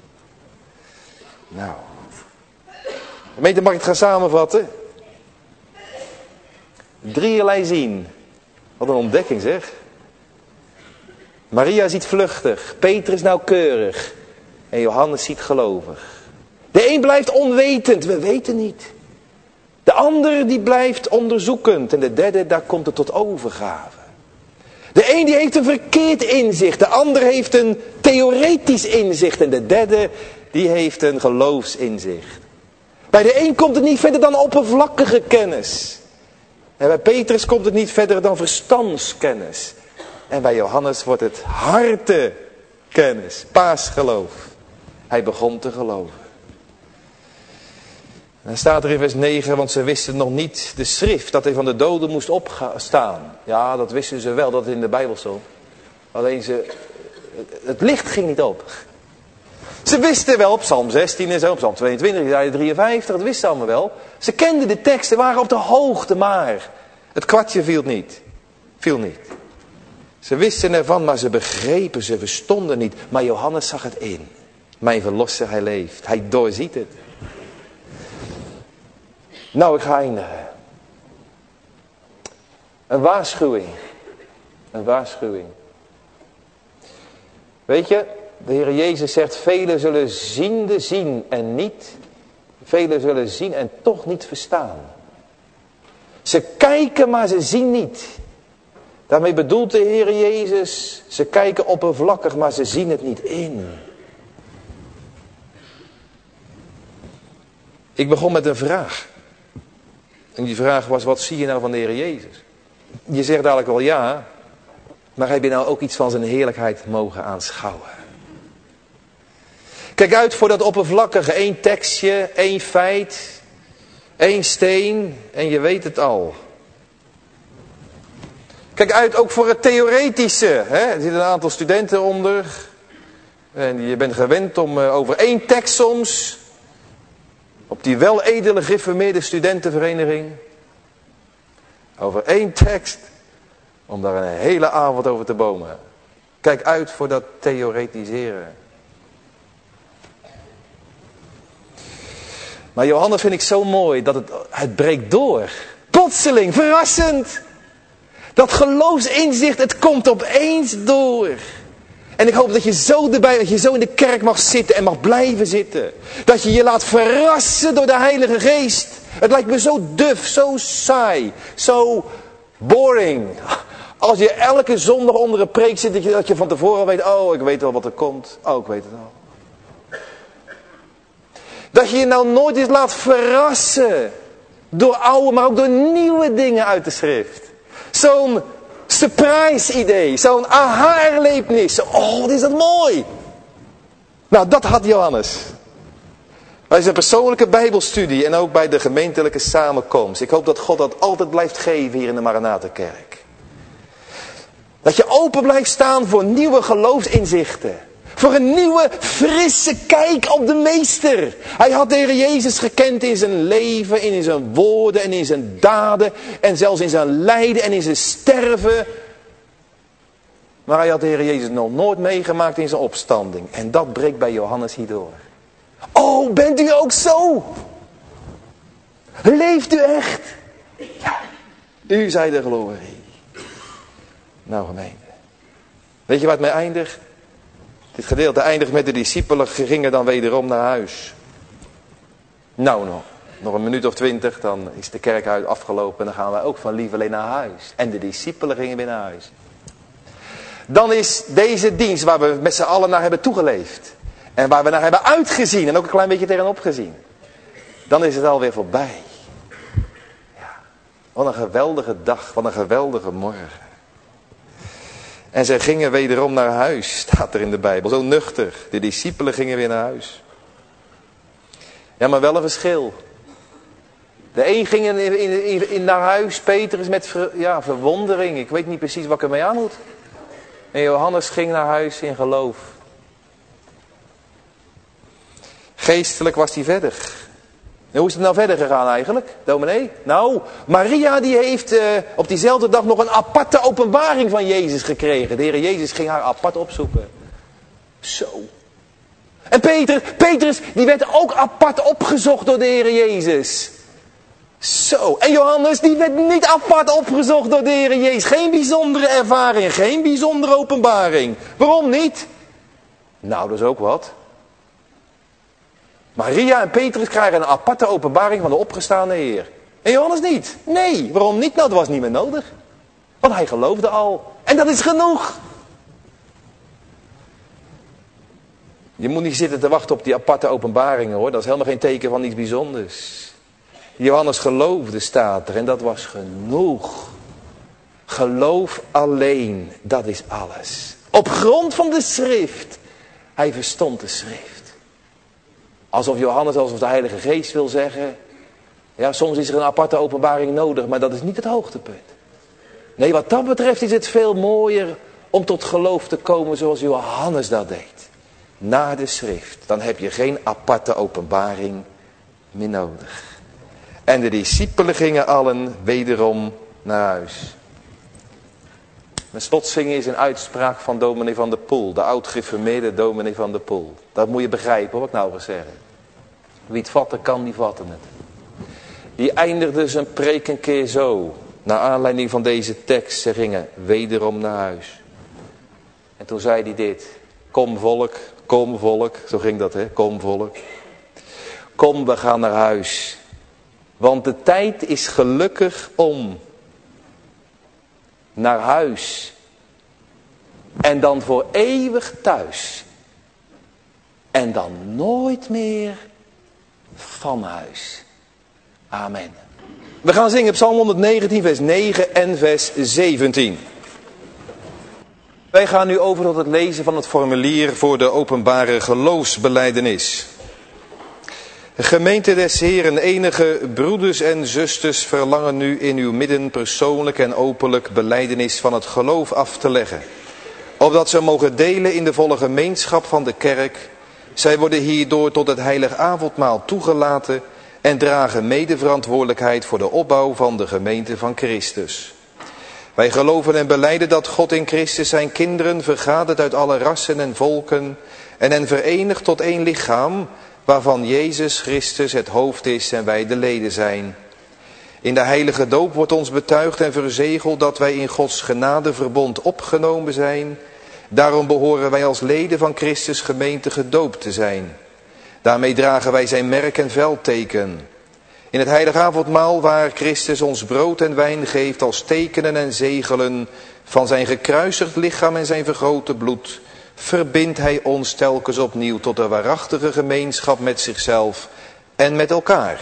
[SPEAKER 1] Nou. Gemeente, mag ik het gaan samenvatten? Drieërlei zien. Wat een ontdekking zeg. Maria ziet vluchtig. Petrus nauwkeurig. En Johannes ziet gelovig. De een blijft onwetend. We weten niet. De ander die blijft onderzoekend. En de derde, daar komt het tot overgave. De een die heeft een verkeerd inzicht. De ander heeft een theoretisch inzicht. En de derde die heeft een geloofsinzicht. Bij de een komt het niet verder dan oppervlakkige kennis. En bij Petrus komt het niet verder dan verstandskennis. En bij Johannes wordt het hartekennis. Paasgeloof. Hij begon te geloven. En dan staat er in vers negen, want ze wisten nog niet de schrift dat hij van de doden moest opstaan. Ja, dat wisten ze wel, dat het in de Bijbel stond. Alleen ze, het licht ging niet op. Ze wisten wel op Psalm zestien en zo, op Psalm tweeëntwintig, Jesaja drieënvijftig, dat wisten ze allemaal wel. Ze kenden de teksten, waren op de hoogte, maar het kwartje viel niet. Viel niet. Ze wisten ervan, maar ze begrepen, ze verstonden niet. Maar Johannes zag het in. Mijn verlosser, hij leeft. Hij doorziet het. Nou, ik ga eindigen. Een waarschuwing. Een waarschuwing. Weet je, de Heer Jezus zegt, velen zullen ziende zien en niet. Velen zullen zien en toch niet verstaan. Ze kijken, maar ze zien niet. Daarmee bedoelt de Heer Jezus, ze kijken oppervlakkig, maar ze zien het niet in. Ik begon met een vraag. En die vraag was, wat zie je nou van de Heer Jezus? Je zegt dadelijk wel ja, maar heb je nou ook iets van zijn heerlijkheid mogen aanschouwen? Kijk uit voor dat oppervlakkige, één tekstje, één feit, één steen en je weet het al. Kijk uit ook voor het theoretische. Hè? Er zitten een aantal studenten onder. En je bent gewend om uh, over één tekst soms. Op die weledele gereformeerde studentenvereniging. Over één tekst. Om daar een hele avond over te bomen. Kijk uit voor dat theoretiseren. Maar Johannes vind ik zo mooi dat het, het breekt door. Plotseling, verrassend. Dat geloofsinzicht, het komt opeens door. En ik hoop dat je zo erbij, dat je zo in de kerk mag zitten en mag blijven zitten. Dat je je laat verrassen door de Heilige Geest. Het lijkt me zo duf, zo saai, zo boring. Als je elke zondag onder een preek zit, dat je, dat je van tevoren al weet, oh ik weet wel wat er komt. Oh ik weet het al. Dat je je nou nooit eens laat verrassen. Door oude, maar ook door nieuwe dingen uit de schrift. Zo'n surprise idee. Zo'n aha-erlevenis. Oh, wat is dat mooi. Nou, dat had Johannes. Bij zijn persoonlijke bijbelstudie en ook bij de gemeentelijke samenkomst. Ik hoop dat God dat altijd blijft geven hier in de Maranatha-kerk. Dat je open blijft staan voor nieuwe geloofsinzichten. Voor een nieuwe, frisse kijk op de meester. Hij had de Heer Jezus gekend in zijn leven, in zijn woorden en in zijn daden. En zelfs in zijn lijden en in zijn sterven. Maar hij had de Heer Jezus nog nooit meegemaakt in zijn opstanding. En dat breekt bij Johannes hierdoor. Oh, bent u ook zo? Leeft u echt? Ja, u zij de glorie. Nou gemeente. Weet je wat mij eindigt? Dit gedeelte eindigt met de discipelen gingen dan wederom naar huis. Nou nog, nog een minuut of twintig, dan is de kerk uit afgelopen en dan gaan wij ook van lieverlee naar huis. En de discipelen gingen weer naar huis. Dan is deze dienst waar we met z'n allen naar hebben toegeleefd. En waar we naar hebben uitgezien en ook een klein beetje tegenop gezien. Dan is het alweer voorbij. Ja, wat een geweldige dag, wat een geweldige morgen. En zij gingen wederom naar huis, staat er in de Bijbel. Zo nuchter, de discipelen gingen weer naar huis. Ja, maar wel een verschil. De een ging in, in, in, in naar huis, Petrus met ver, ja, verwondering. Ik weet niet precies wat ik ermee aan moet. En Johannes ging naar huis in geloof. Geestelijk was hij verder. En hoe is het nou verder gegaan eigenlijk, dominee? Nou, Maria die heeft uh, op diezelfde dag nog een aparte openbaring van Jezus gekregen. De Heer Jezus ging haar apart opzoeken. Zo. En Petrus, Petrus die werd ook apart opgezocht door de Heer Jezus. Zo. En Johannes die werd niet apart opgezocht door de Heer Jezus. Geen bijzondere ervaring, geen bijzondere openbaring. Waarom niet? Nou, dat is ook wat. Maria en Petrus krijgen een aparte openbaring van de opgestane Heer. En Johannes niet. Nee, waarom niet? Nou, dat was niet meer nodig. Want hij geloofde al. En dat is genoeg. Je moet niet zitten te wachten op die aparte openbaringen hoor. Dat is helemaal geen teken van iets bijzonders. Johannes geloofde staat er en dat was genoeg. Geloof alleen, dat is alles. Op grond van de schrift. Hij verstond de schrift. Alsof Johannes, alsof de Heilige Geest wil zeggen. Ja, soms is er een aparte openbaring nodig, maar dat is niet het hoogtepunt. Nee, wat dat betreft is het veel mooier om tot geloof te komen zoals Johannes dat deed. Na de schrift. Dan heb je geen aparte openbaring meer nodig. En de discipelen gingen allen wederom naar huis. Mijn slotzingen is een uitspraak van dominee van der Poel. De oud-gereformeerde dominee van der Poel. Dat moet je begrijpen wat ik nou ga zeggen. Wie het vatten kan, die vatten het. Die eindigde zijn preek een keer zo. Naar aanleiding van deze tekst. Ze gingen wederom naar huis. En toen zei hij dit. Kom volk, kom volk. Zo ging dat hè, kom volk. Kom, we gaan naar huis. Want de tijd is gelukkig om. Naar huis. En dan voor eeuwig thuis. En dan nooit meer van huis. Amen. We gaan zingen Psalm honderdnegentien vers negen en vers zeventien. Wij gaan nu over tot het lezen van het formulier voor de openbare geloofsbelijdenis. Gemeente des Heeren, enige broeders en zusters verlangen nu in uw midden persoonlijk en openlijk belijdenis van het geloof af te leggen. Opdat ze mogen delen in de volle gemeenschap van de kerk. Zij worden hierdoor tot het heilig avondmaal toegelaten en dragen medeverantwoordelijkheid voor de opbouw van de gemeente van Christus. Wij geloven en belijden dat God in Christus zijn kinderen vergadert uit alle rassen en volken en hen verenigt tot één lichaam, waarvan Jezus Christus het hoofd is en wij de leden zijn. In de heilige doop wordt ons betuigd en verzegeld dat wij in Gods genadeverbond opgenomen zijn. Daarom behoren wij als leden van Christus gemeente gedoopt te zijn. Daarmee dragen wij zijn merk en veldteken. In het heilige avondmaal waar Christus ons brood en wijn geeft als tekenen en zegelen van zijn gekruisigd lichaam en zijn vergoten bloed, verbindt hij ons telkens opnieuw tot de waarachtige gemeenschap met zichzelf en met elkaar.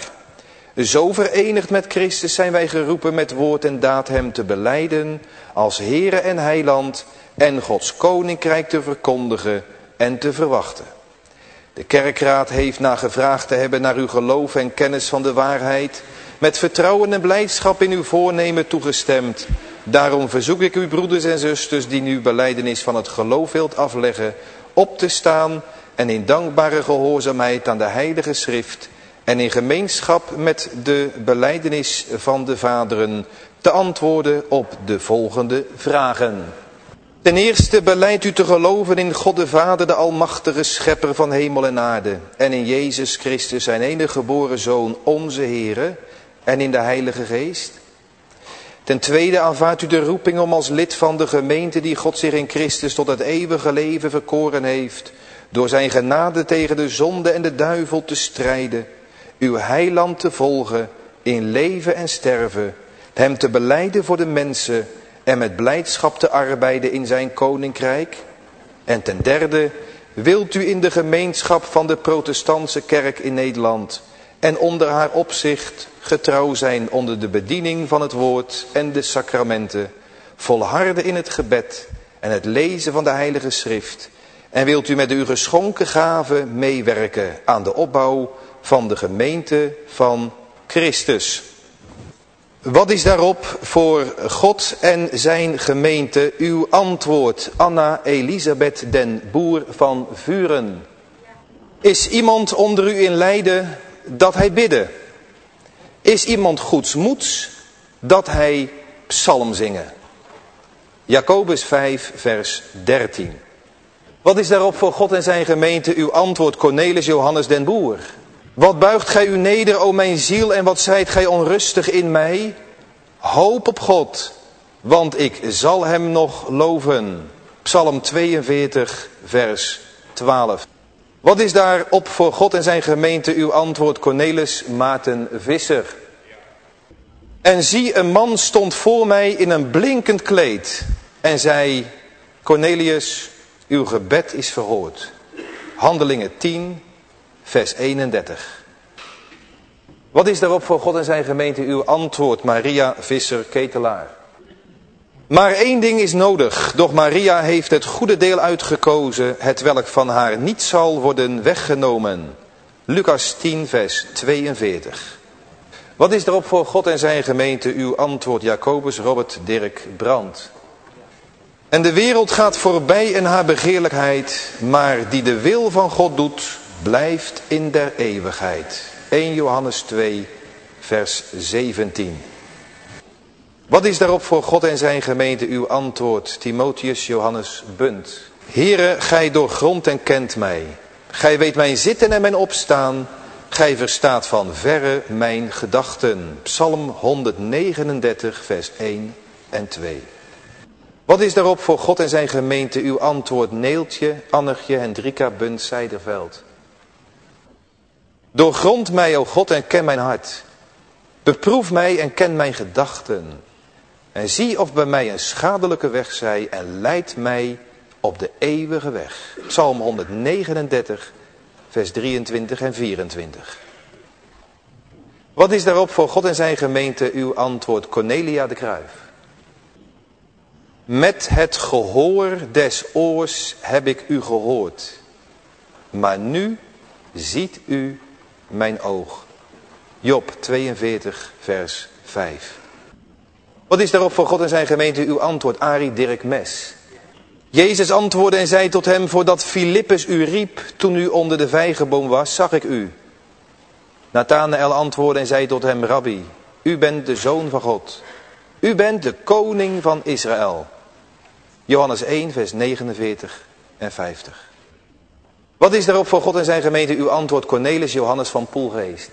[SPEAKER 1] Zo verenigd met Christus zijn wij geroepen met woord en daad hem te belijden als Heere en Heiland en Gods koninkrijk te verkondigen en te verwachten. De kerkraad heeft na gevraagd te hebben naar uw geloof en kennis van de waarheid, met vertrouwen en blijdschap in uw voornemen toegestemd. Daarom verzoek ik u broeders en zusters die nu belijdenis van het geloof wilt afleggen, op te staan en in dankbare gehoorzaamheid aan de heilige schrift en in gemeenschap met de belijdenis van de vaderen te antwoorden op de volgende vragen. Ten eerste belijdt u te geloven in God de Vader, de almachtige schepper van hemel en aarde, en in Jezus Christus zijn enige geboren Zoon, onze Heere, en in de Heilige Geest. Ten tweede aanvaardt u de roeping om als lid van de gemeente die God zich in Christus tot het eeuwige leven verkoren heeft, door zijn genade tegen de zonde en de duivel te strijden, uw heiland te volgen in leven en sterven, hem te belijden voor de mensen en met blijdschap te arbeiden in zijn koninkrijk. En ten derde Wilt u in de gemeenschap van de protestantse kerk in Nederland en onder haar opzicht getrouw zijn onder de bediening van het woord en de sacramenten, volharden in het gebed en het lezen van de Heilige Schrift, en wilt u met uw geschonken gaven meewerken aan de opbouw van de gemeente van Christus? Wat is daarop voor God en zijn gemeente uw antwoord? Anna Elisabeth den Boer van Vuren. Is iemand onder u in lijden dat hij bidde? Is iemand goedsmoeds dat hij psalm zingen? Jacobus vijf vers dertien. Wat is daarop voor God en zijn gemeente uw antwoord? Cornelis Johannes den Boer. Wat buigt gij u neder, o mijn ziel, en wat zijt gij onrustig in mij? Hoop op God, want ik zal hem nog loven. Psalm tweeënveertig, vers twaalf. Wat is daarop voor God en zijn gemeente uw antwoord? Cornelis Maarten Visser. En zie, een man stond voor mij in een blinkend kleed en zei: Cornelius, uw gebed is verhoord. Handelingen tien, vers eenendertig. Wat is daarop voor God en zijn gemeente uw antwoord? Maria Visser Ketelaar. Maar één ding is nodig, doch Maria heeft het goede deel uitgekozen, het welk van haar niet zal worden weggenomen. Lucas tien, vers tweeënveertig. Wat is daarop voor God en zijn gemeente uw antwoord? Jacobus Robert Dirk Brandt. En de wereld gaat voorbij in haar begeerlijkheid, maar die de wil van God doet, blijft in der eeuwigheid. eerste Johannes twee, vers zeventien. Wat is daarop voor God en zijn gemeente uw antwoord? Timotheus Johannes Bunt. Heere, gij doorgrondt en kent mij. Gij weet mijn zitten en mijn opstaan. Gij verstaat van verre mijn gedachten. Psalm honderdnegenendertig, vers één en twee. Wat is daarop voor God en zijn gemeente uw antwoord? Neeltje, Annegje, Hendrika Bunt Zijderveld. Doorgrond mij, o God, en ken mijn hart. Beproef mij en ken mijn gedachten. En zie of bij mij een schadelijke weg zij en leid mij op de eeuwige weg. Psalm honderdnegenendertig, vers drieëntwintig en vierentwintig. Wat is daarop voor God en zijn gemeente uw antwoord? Cornelia de Kruijf. Met het gehoor des oors heb ik u gehoord. Maar nu ziet u mijn oog. Job tweeënveertig, vers vijf. Wat is daarop voor God en zijn gemeente uw antwoord? Arie Dirk Mes. Jezus antwoordde en zei tot hem: voordat Filippus u riep, toen u onder de vijgenboom was, zag ik u. Nathanael antwoordde en zei tot hem: Rabbi, u bent de Zoon van God. U bent de koning van Israël. Johannes één, vers negenenveertig en vijftig. Wat is daarop voor God en zijn gemeente uw antwoord? Cornelis Johannes van Poelgeest.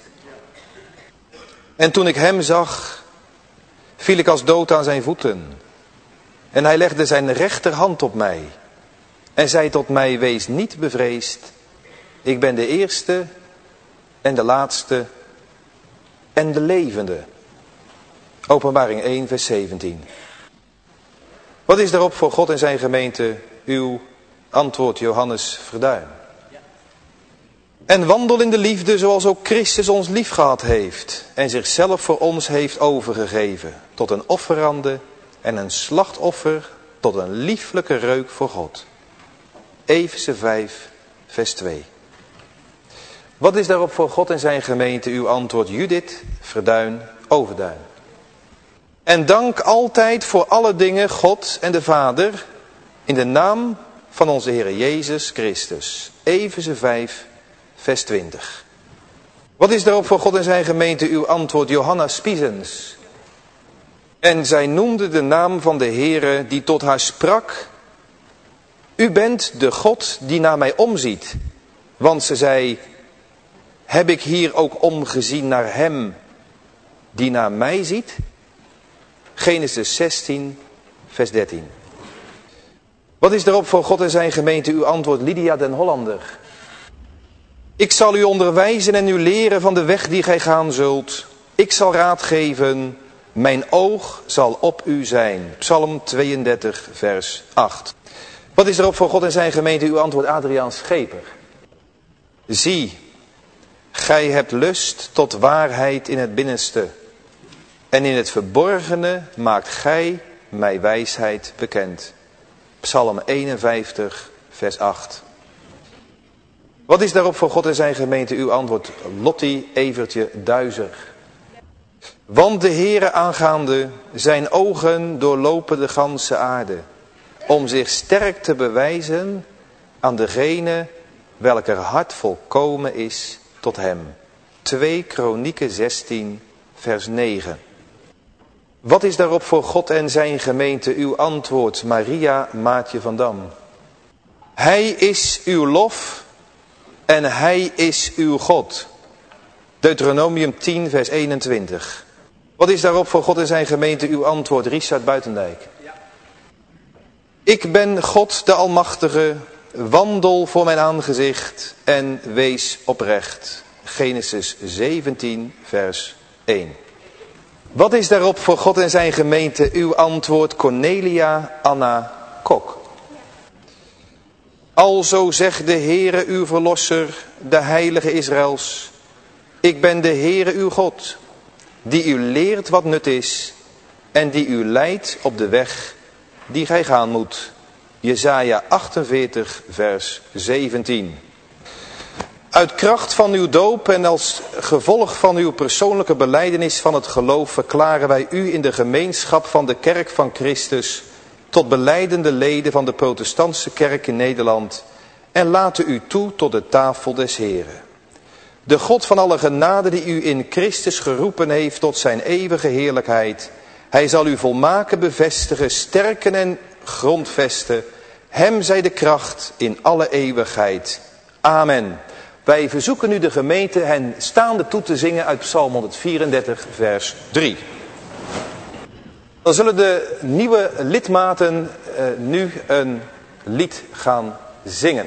[SPEAKER 1] En toen ik hem zag, viel ik als dood aan zijn voeten. En hij legde zijn rechterhand op mij. En zei tot mij: wees niet bevreesd. Ik ben de eerste en de laatste en de levende. Openbaring één, vers zeventien. Wat is daarop voor God en zijn gemeente uw antwoord? Johannes Verduin. En wandel in de liefde zoals ook Christus ons liefgehad heeft en zichzelf voor ons heeft overgegeven, tot een offerande en een slachtoffer, tot een lieflijke reuk voor God. Efeze vijf, vers twee. Wat is daarop voor God en zijn gemeente uw antwoord? Judith Verduin Overduin. En dank altijd voor alle dingen God en de Vader, in de naam van onze Heer Jezus Christus. Efeze vijf, vers twintig. Wat is daarop voor God en zijn gemeente uw antwoord? Johanna Spiezens. En zij noemde de naam van de Heere die tot haar sprak: u bent de God die naar mij omziet. Want ze zei: heb ik hier ook omgezien naar hem die naar mij ziet? Genesis zestien, vers dertien. Wat is daarop voor God en zijn gemeente uw antwoord? Lydia den Hollander. Ik zal u onderwijzen en u leren van de weg die gij gaan zult. Ik zal raad geven, mijn oog zal op u zijn. Psalm tweeëndertig, vers acht. Wat is erop voor God en zijn gemeente uw antwoord, Adriaan Scheper? Zie, gij hebt lust tot waarheid in het binnenste. En in het verborgene maakt gij mij wijsheid bekend. Psalm eenenvijftig, vers acht. Wat is daarop voor God en zijn gemeente uw antwoord, Lottie Evertje Duizer? Want de Heere aangaande, zijn ogen doorlopen de ganse aarde, om zich sterk te bewijzen aan degene welker hart volkomen is tot hem. twee Kronieken zestien, vers negen. Wat is daarop voor God en zijn gemeente uw antwoord, Maria Maatje van Dam? Hij is uw lof en hij is uw God. Deuteronomium tien, vers eenentwintig. Wat is daarop voor God en zijn gemeente uw antwoord, Richard Buitendijk? Ja. Ik ben God de Almachtige, wandel voor mijn aangezicht en wees oprecht. Genesis zeventien, vers één. Wat is daarop voor God en zijn gemeente uw antwoord, Cornelia Anna Kok? Alzo zegt de Heere uw verlosser, de heilige Israëls. Ik ben de Heere uw God, die u leert wat nut is en die u leidt op de weg die gij gaan moet. Jesaja achtenveertig, vers zeventien. Uit kracht van uw doop en als gevolg van uw persoonlijke belijdenis van het geloof verklaren wij u in de gemeenschap van de kerk van Christus tot belijdende leden van de protestantse kerk in Nederland en laten u toe tot de tafel des Heren. De God van alle genade die u in Christus geroepen heeft tot zijn eeuwige heerlijkheid, hij zal u volmaken bevestigen, sterken en grondvesten. Hem zij de kracht in alle eeuwigheid. Amen. Wij verzoeken nu de gemeente hen staande toe te zingen uit Psalm honderdvierendertig, vers drie. Dan zullen de nieuwe lidmaten uh, nu een lied gaan zingen.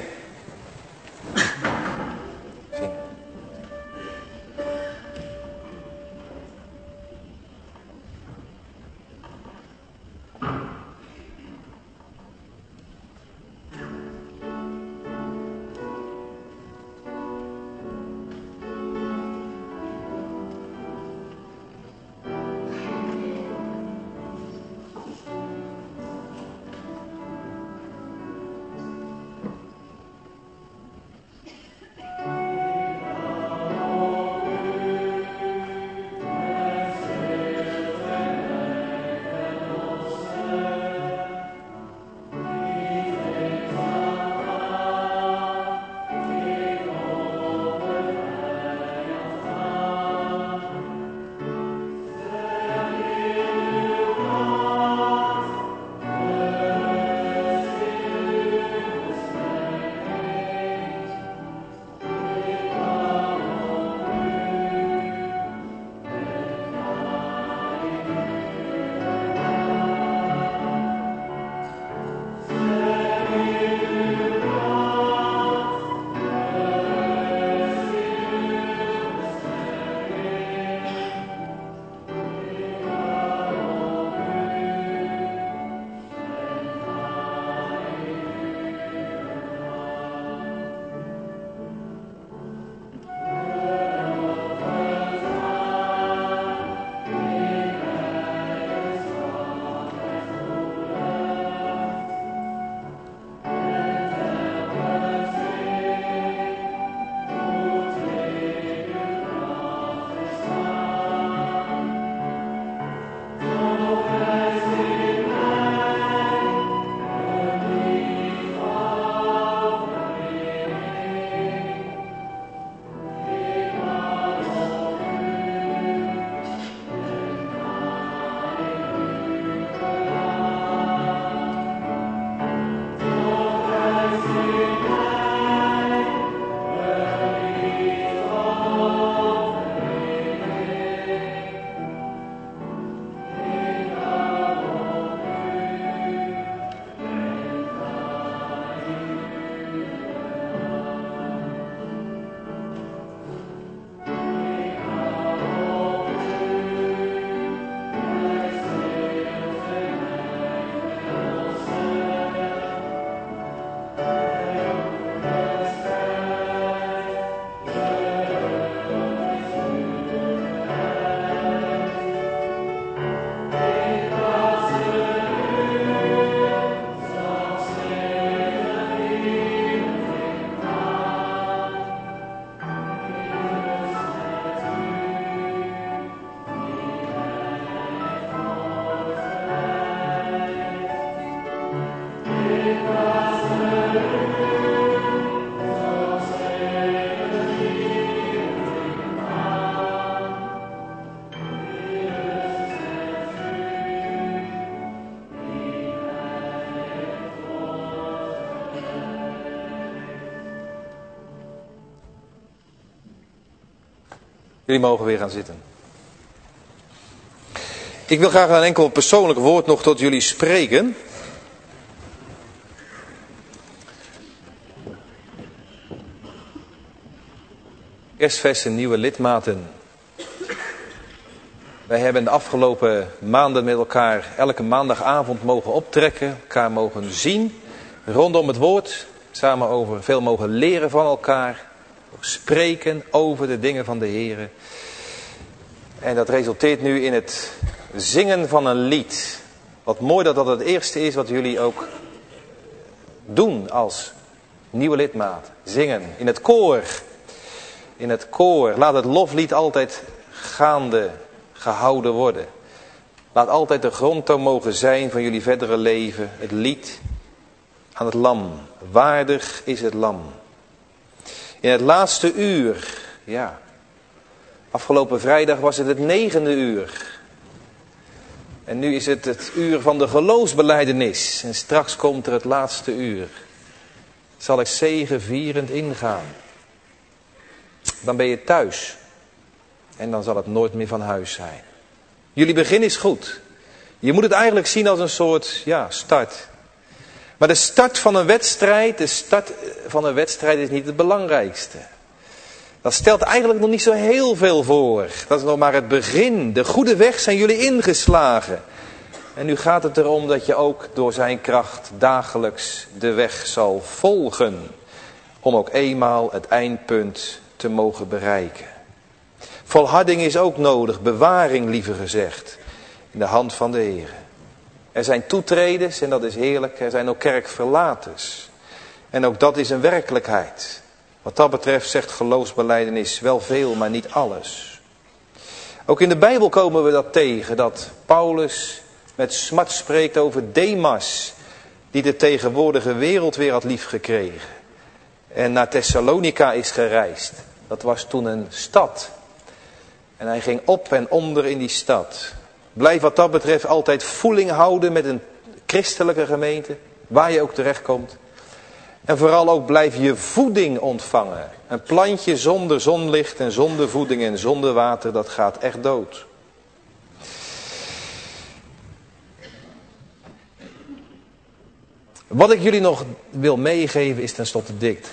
[SPEAKER 1] Jullie mogen weer gaan zitten. Ik wil graag een enkel persoonlijk woord nog tot jullie spreken. Kerstverse nieuwe lidmaten. Wij hebben de afgelopen maanden met elkaar elke maandagavond mogen optrekken. Elkaar mogen zien. Rondom het woord. Samen over veel mogen leren van elkaar. Spreken over de dingen van de Heer. En dat resulteert nu in het zingen van een lied. Wat mooi dat dat het eerste is wat jullie ook doen als nieuwe lidmaat. Zingen in het koor. In het koor. Laat het loflied altijd gaande gehouden worden. Laat altijd de grondtoon mogen zijn van jullie verdere leven. Het lied aan het lam. Waardig is het lam. In het laatste uur. Ja. Afgelopen vrijdag was het het negende uur. En nu is het het uur van de geloofsbelijdenis. En straks komt er het laatste uur. Zal ik zegevierend ingaan. Dan ben je thuis. En dan zal het nooit meer van huis zijn. Jullie begin is goed. Je moet het eigenlijk zien als een soort ja, start. Maar de start van een wedstrijd, de start van een wedstrijd is niet het belangrijkste. Dat stelt eigenlijk nog niet zo heel veel voor. Dat is nog maar het begin. De goede weg zijn jullie ingeslagen. En nu gaat het erom dat je ook door zijn kracht dagelijks de weg zal volgen. Om ook eenmaal het eindpunt te mogen bereiken. Volharding is ook nodig, bewaring liever gezegd, in de hand van de Heer. Er zijn toetreders en dat is heerlijk, er zijn ook kerkverlaters. En ook dat is een werkelijkheid. Wat dat betreft zegt geloofsbelijdenis wel veel, maar niet alles. Ook in de Bijbel komen we dat tegen, dat Paulus met smart spreekt over Demas, die de tegenwoordige wereld weer had liefgekregen. En naar Thessalonica is gereisd. Dat was toen een stad. En hij ging op en onder in die stad. Blijf wat dat betreft altijd voeling houden met een christelijke gemeente. Waar je ook terechtkomt. En vooral ook blijf je voeding ontvangen. Een plantje zonder zonlicht en zonder voeding en zonder water, dat gaat echt dood. Wat ik jullie nog wil meegeven is tenslotte dit.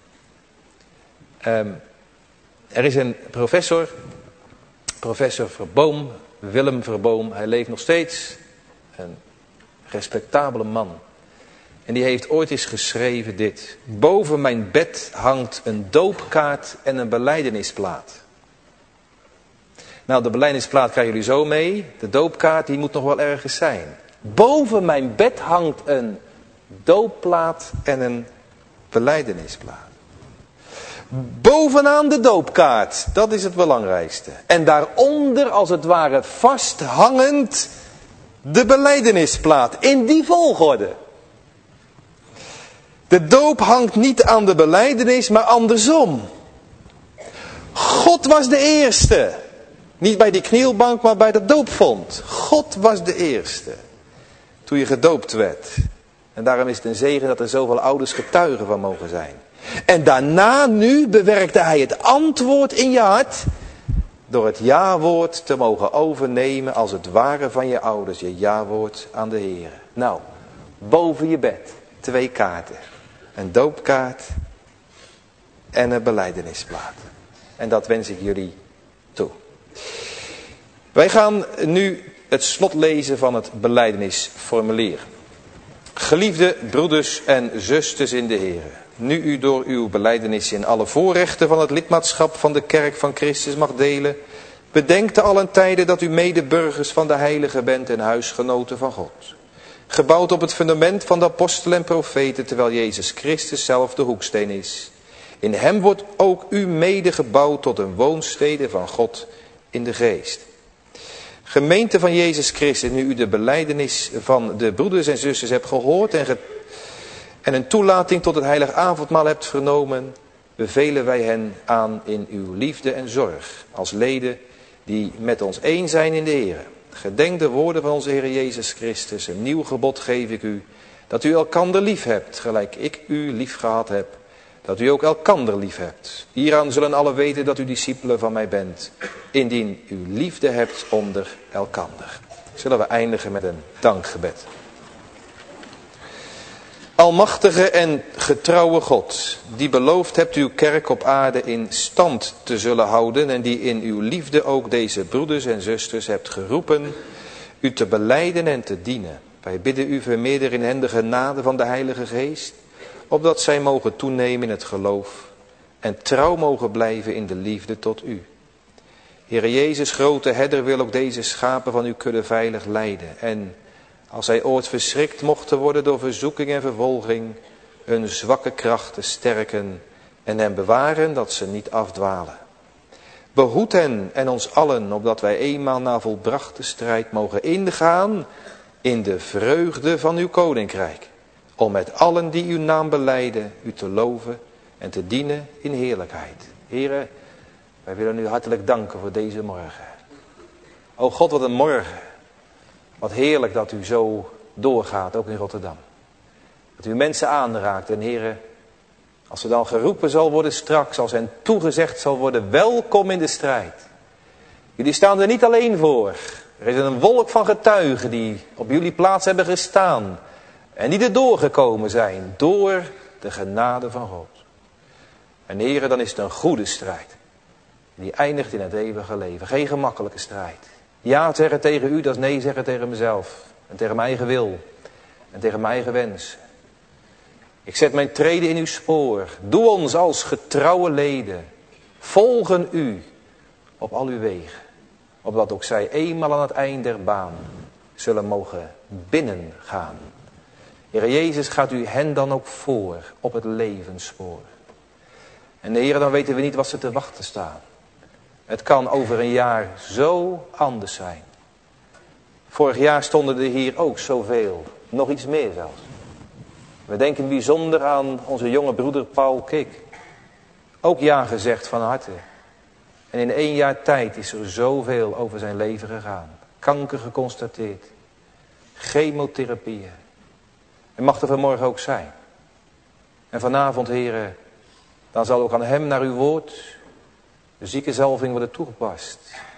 [SPEAKER 1] Um, er is een professor, professor Verboom, Willem Verboom. Hij leeft nog steeds. Een respectabele man. En die heeft ooit eens geschreven dit. Boven mijn bed hangt een doopkaart en een belijdenisplaat. Nou, de belijdenisplaat krijgen jullie zo mee. De doopkaart die moet nog wel ergens zijn. Boven mijn bed hangt een doopplaat en een belijdenisplaat. Bovenaan de doopkaart, dat is het belangrijkste. En daaronder als het ware vasthangend de belijdenisplaat. In die volgorde. De doop hangt niet aan de belijdenis, maar andersom. God was de eerste. Niet bij die knielbank, maar bij de doopvont. God was de eerste. Toen je gedoopt werd. En daarom is het een zegen dat er zoveel ouders getuigen van mogen zijn. En daarna nu bewerkte hij het antwoord in je hart. Door het ja-woord te mogen overnemen als het ware van je ouders. Je ja-woord aan de Heer. Nou, boven je bed. Twee kaarten. Een doopkaart en een belijdenisplaat. En dat wens ik jullie toe. Wij gaan nu het slot lezen van het belijdenisformulier. Geliefde broeders en zusters in de Heer. Nu u door uw belijdenis in alle voorrechten van het lidmaatschap van de kerk van Christus mag delen. Bedenk te allen tijden dat u medeburgers van de heiligen bent en huisgenoten van God. Gebouwd op het fundament van de apostelen en profeten, terwijl Jezus Christus zelf de hoeksteen is. In hem wordt ook u mede gebouwd tot een woonstede van God in de geest. Gemeente van Jezus Christus, nu u de belijdenis van de broeders en zusters hebt gehoord en, ge en een toelating tot het heilig avondmaal hebt vernomen, bevelen wij hen aan in uw liefde en zorg, als leden die met ons één zijn in de Heer. Gedenk de woorden van onze Heer Jezus Christus. Een nieuw gebod geef ik u, dat u elkander lief hebt, gelijk ik u lief gehad heb. dat u ook elkander lief hebt. Hieraan zullen alle weten dat u discipelen van mij bent, indien u liefde hebt onder elkander. Zullen we eindigen met een dankgebed. Almachtige en getrouwe God, die beloofd hebt uw kerk op aarde in stand te zullen houden en die in uw liefde ook deze broeders en zusters hebt geroepen u te belijden en te dienen. Wij bidden u vermeerder in hen de genade van de Heilige Geest, opdat zij mogen toenemen in het geloof en trouw mogen blijven in de liefde tot u. Heere Jezus, grote herder, wil ook deze schapen van uw kudde veilig leiden. En als zij ooit verschrikt mochten worden door verzoeking en vervolging, hun zwakke krachten sterken en hen bewaren dat ze niet afdwalen. Behoed hen en ons allen, opdat wij eenmaal na volbrachte strijd mogen ingaan in de vreugde van uw koninkrijk. Om met allen die uw naam belijden, u te loven en te dienen in heerlijkheid. Here, wij willen u hartelijk danken voor deze morgen. O God, wat een morgen. Wat heerlijk dat u zo doorgaat, ook in Rotterdam. Dat u mensen aanraakt. En heren, als er dan geroepen zal worden straks, als hen toegezegd zal worden, welkom in de strijd. Jullie staan er niet alleen voor. Er is een wolk van getuigen die op jullie plaats hebben gestaan. En die er doorgekomen zijn door de genade van God. En heren, dan is het een goede strijd. Die eindigt in het eeuwige leven. Geen gemakkelijke strijd. Ja zeggen tegen u, dat is nee zeggen tegen mezelf. En tegen mijn eigen wil. En tegen mijn eigen wens. Ik zet mijn treden in uw spoor. Doe ons als getrouwe leden. Volgen u op al uw wegen. Opdat ook zij eenmaal aan het eind der baan zullen mogen binnengaan. Heer Jezus, gaat u hen dan ook voor op het levensspoor. En Heer, dan weten we niet wat ze te wachten staan. Het kan over een jaar zo anders zijn. Vorig jaar stonden er hier ook zoveel. Nog iets meer zelfs. We denken bijzonder aan onze jonge broeder Paul Kik. Ook ja gezegd van harte. En in één jaar tijd is er zoveel over zijn leven gegaan. Kanker geconstateerd. Chemotherapieën. En mag er vanmorgen ook zijn. En vanavond, heren, dan zal ook aan hem naar uw woord de ziekenzalving worden toegepast.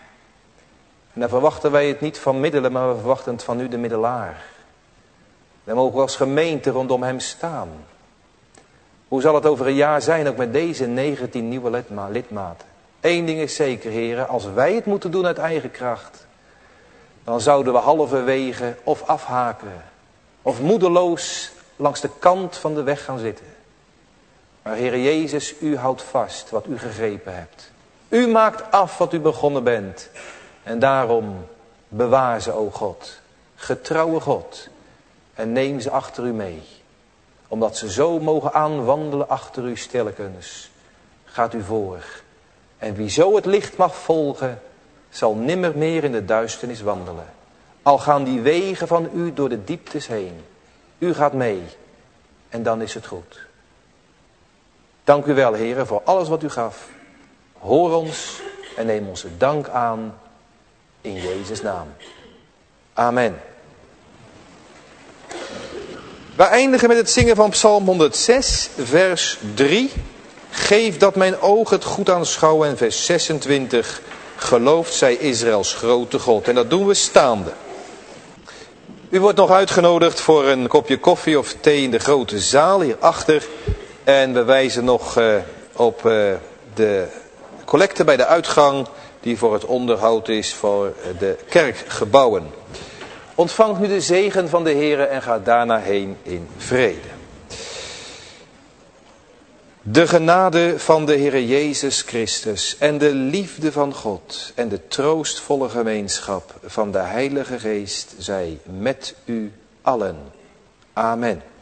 [SPEAKER 1] En dan verwachten wij het niet van middelen, maar we verwachten het van u, de middelaar. Dan mogen we als gemeente rondom hem staan. Hoe zal het over een jaar zijn, ook met deze negentien nieuwe lidmaten? Eén ding is zeker, heren, als wij het moeten doen uit eigen kracht, dan zouden we halverwege of afhaken, of moedeloos langs de kant van de weg gaan zitten. Maar Heere Jezus, u houdt vast wat u gegrepen hebt. U maakt af wat u begonnen bent. En daarom bewaar ze, o God, getrouwe God. En neem ze achter u mee. Omdat ze zo mogen aanwandelen achter u stilletjes. Gaat u voor. En wie zo het licht mag volgen, zal nimmer meer in de duisternis wandelen. Al gaan die wegen van u door de dieptes heen. U gaat mee. En dan is het goed. Dank u wel, heren, voor alles wat u gaf. Hoor ons en neem onze dank aan in Jezus' naam. Amen. We eindigen met het zingen van Psalm honderdzes, vers drie. Geef dat mijn oog het goed aanschouwen. En vers zesentwintig. Gelooft zij Israëls grote God. En dat doen we staande. U wordt nog uitgenodigd voor een kopje koffie of thee in de grote zaal hierachter. En we wijzen nog uh, op uh, de collecte bij de uitgang die voor het onderhoud is voor de kerkgebouwen. Ontvangt nu de zegen van de Heere en ga daarna heen in vrede. De genade van de Heere Jezus Christus en de liefde van God en de troostvolle gemeenschap van de Heilige Geest zij met u allen. Amen.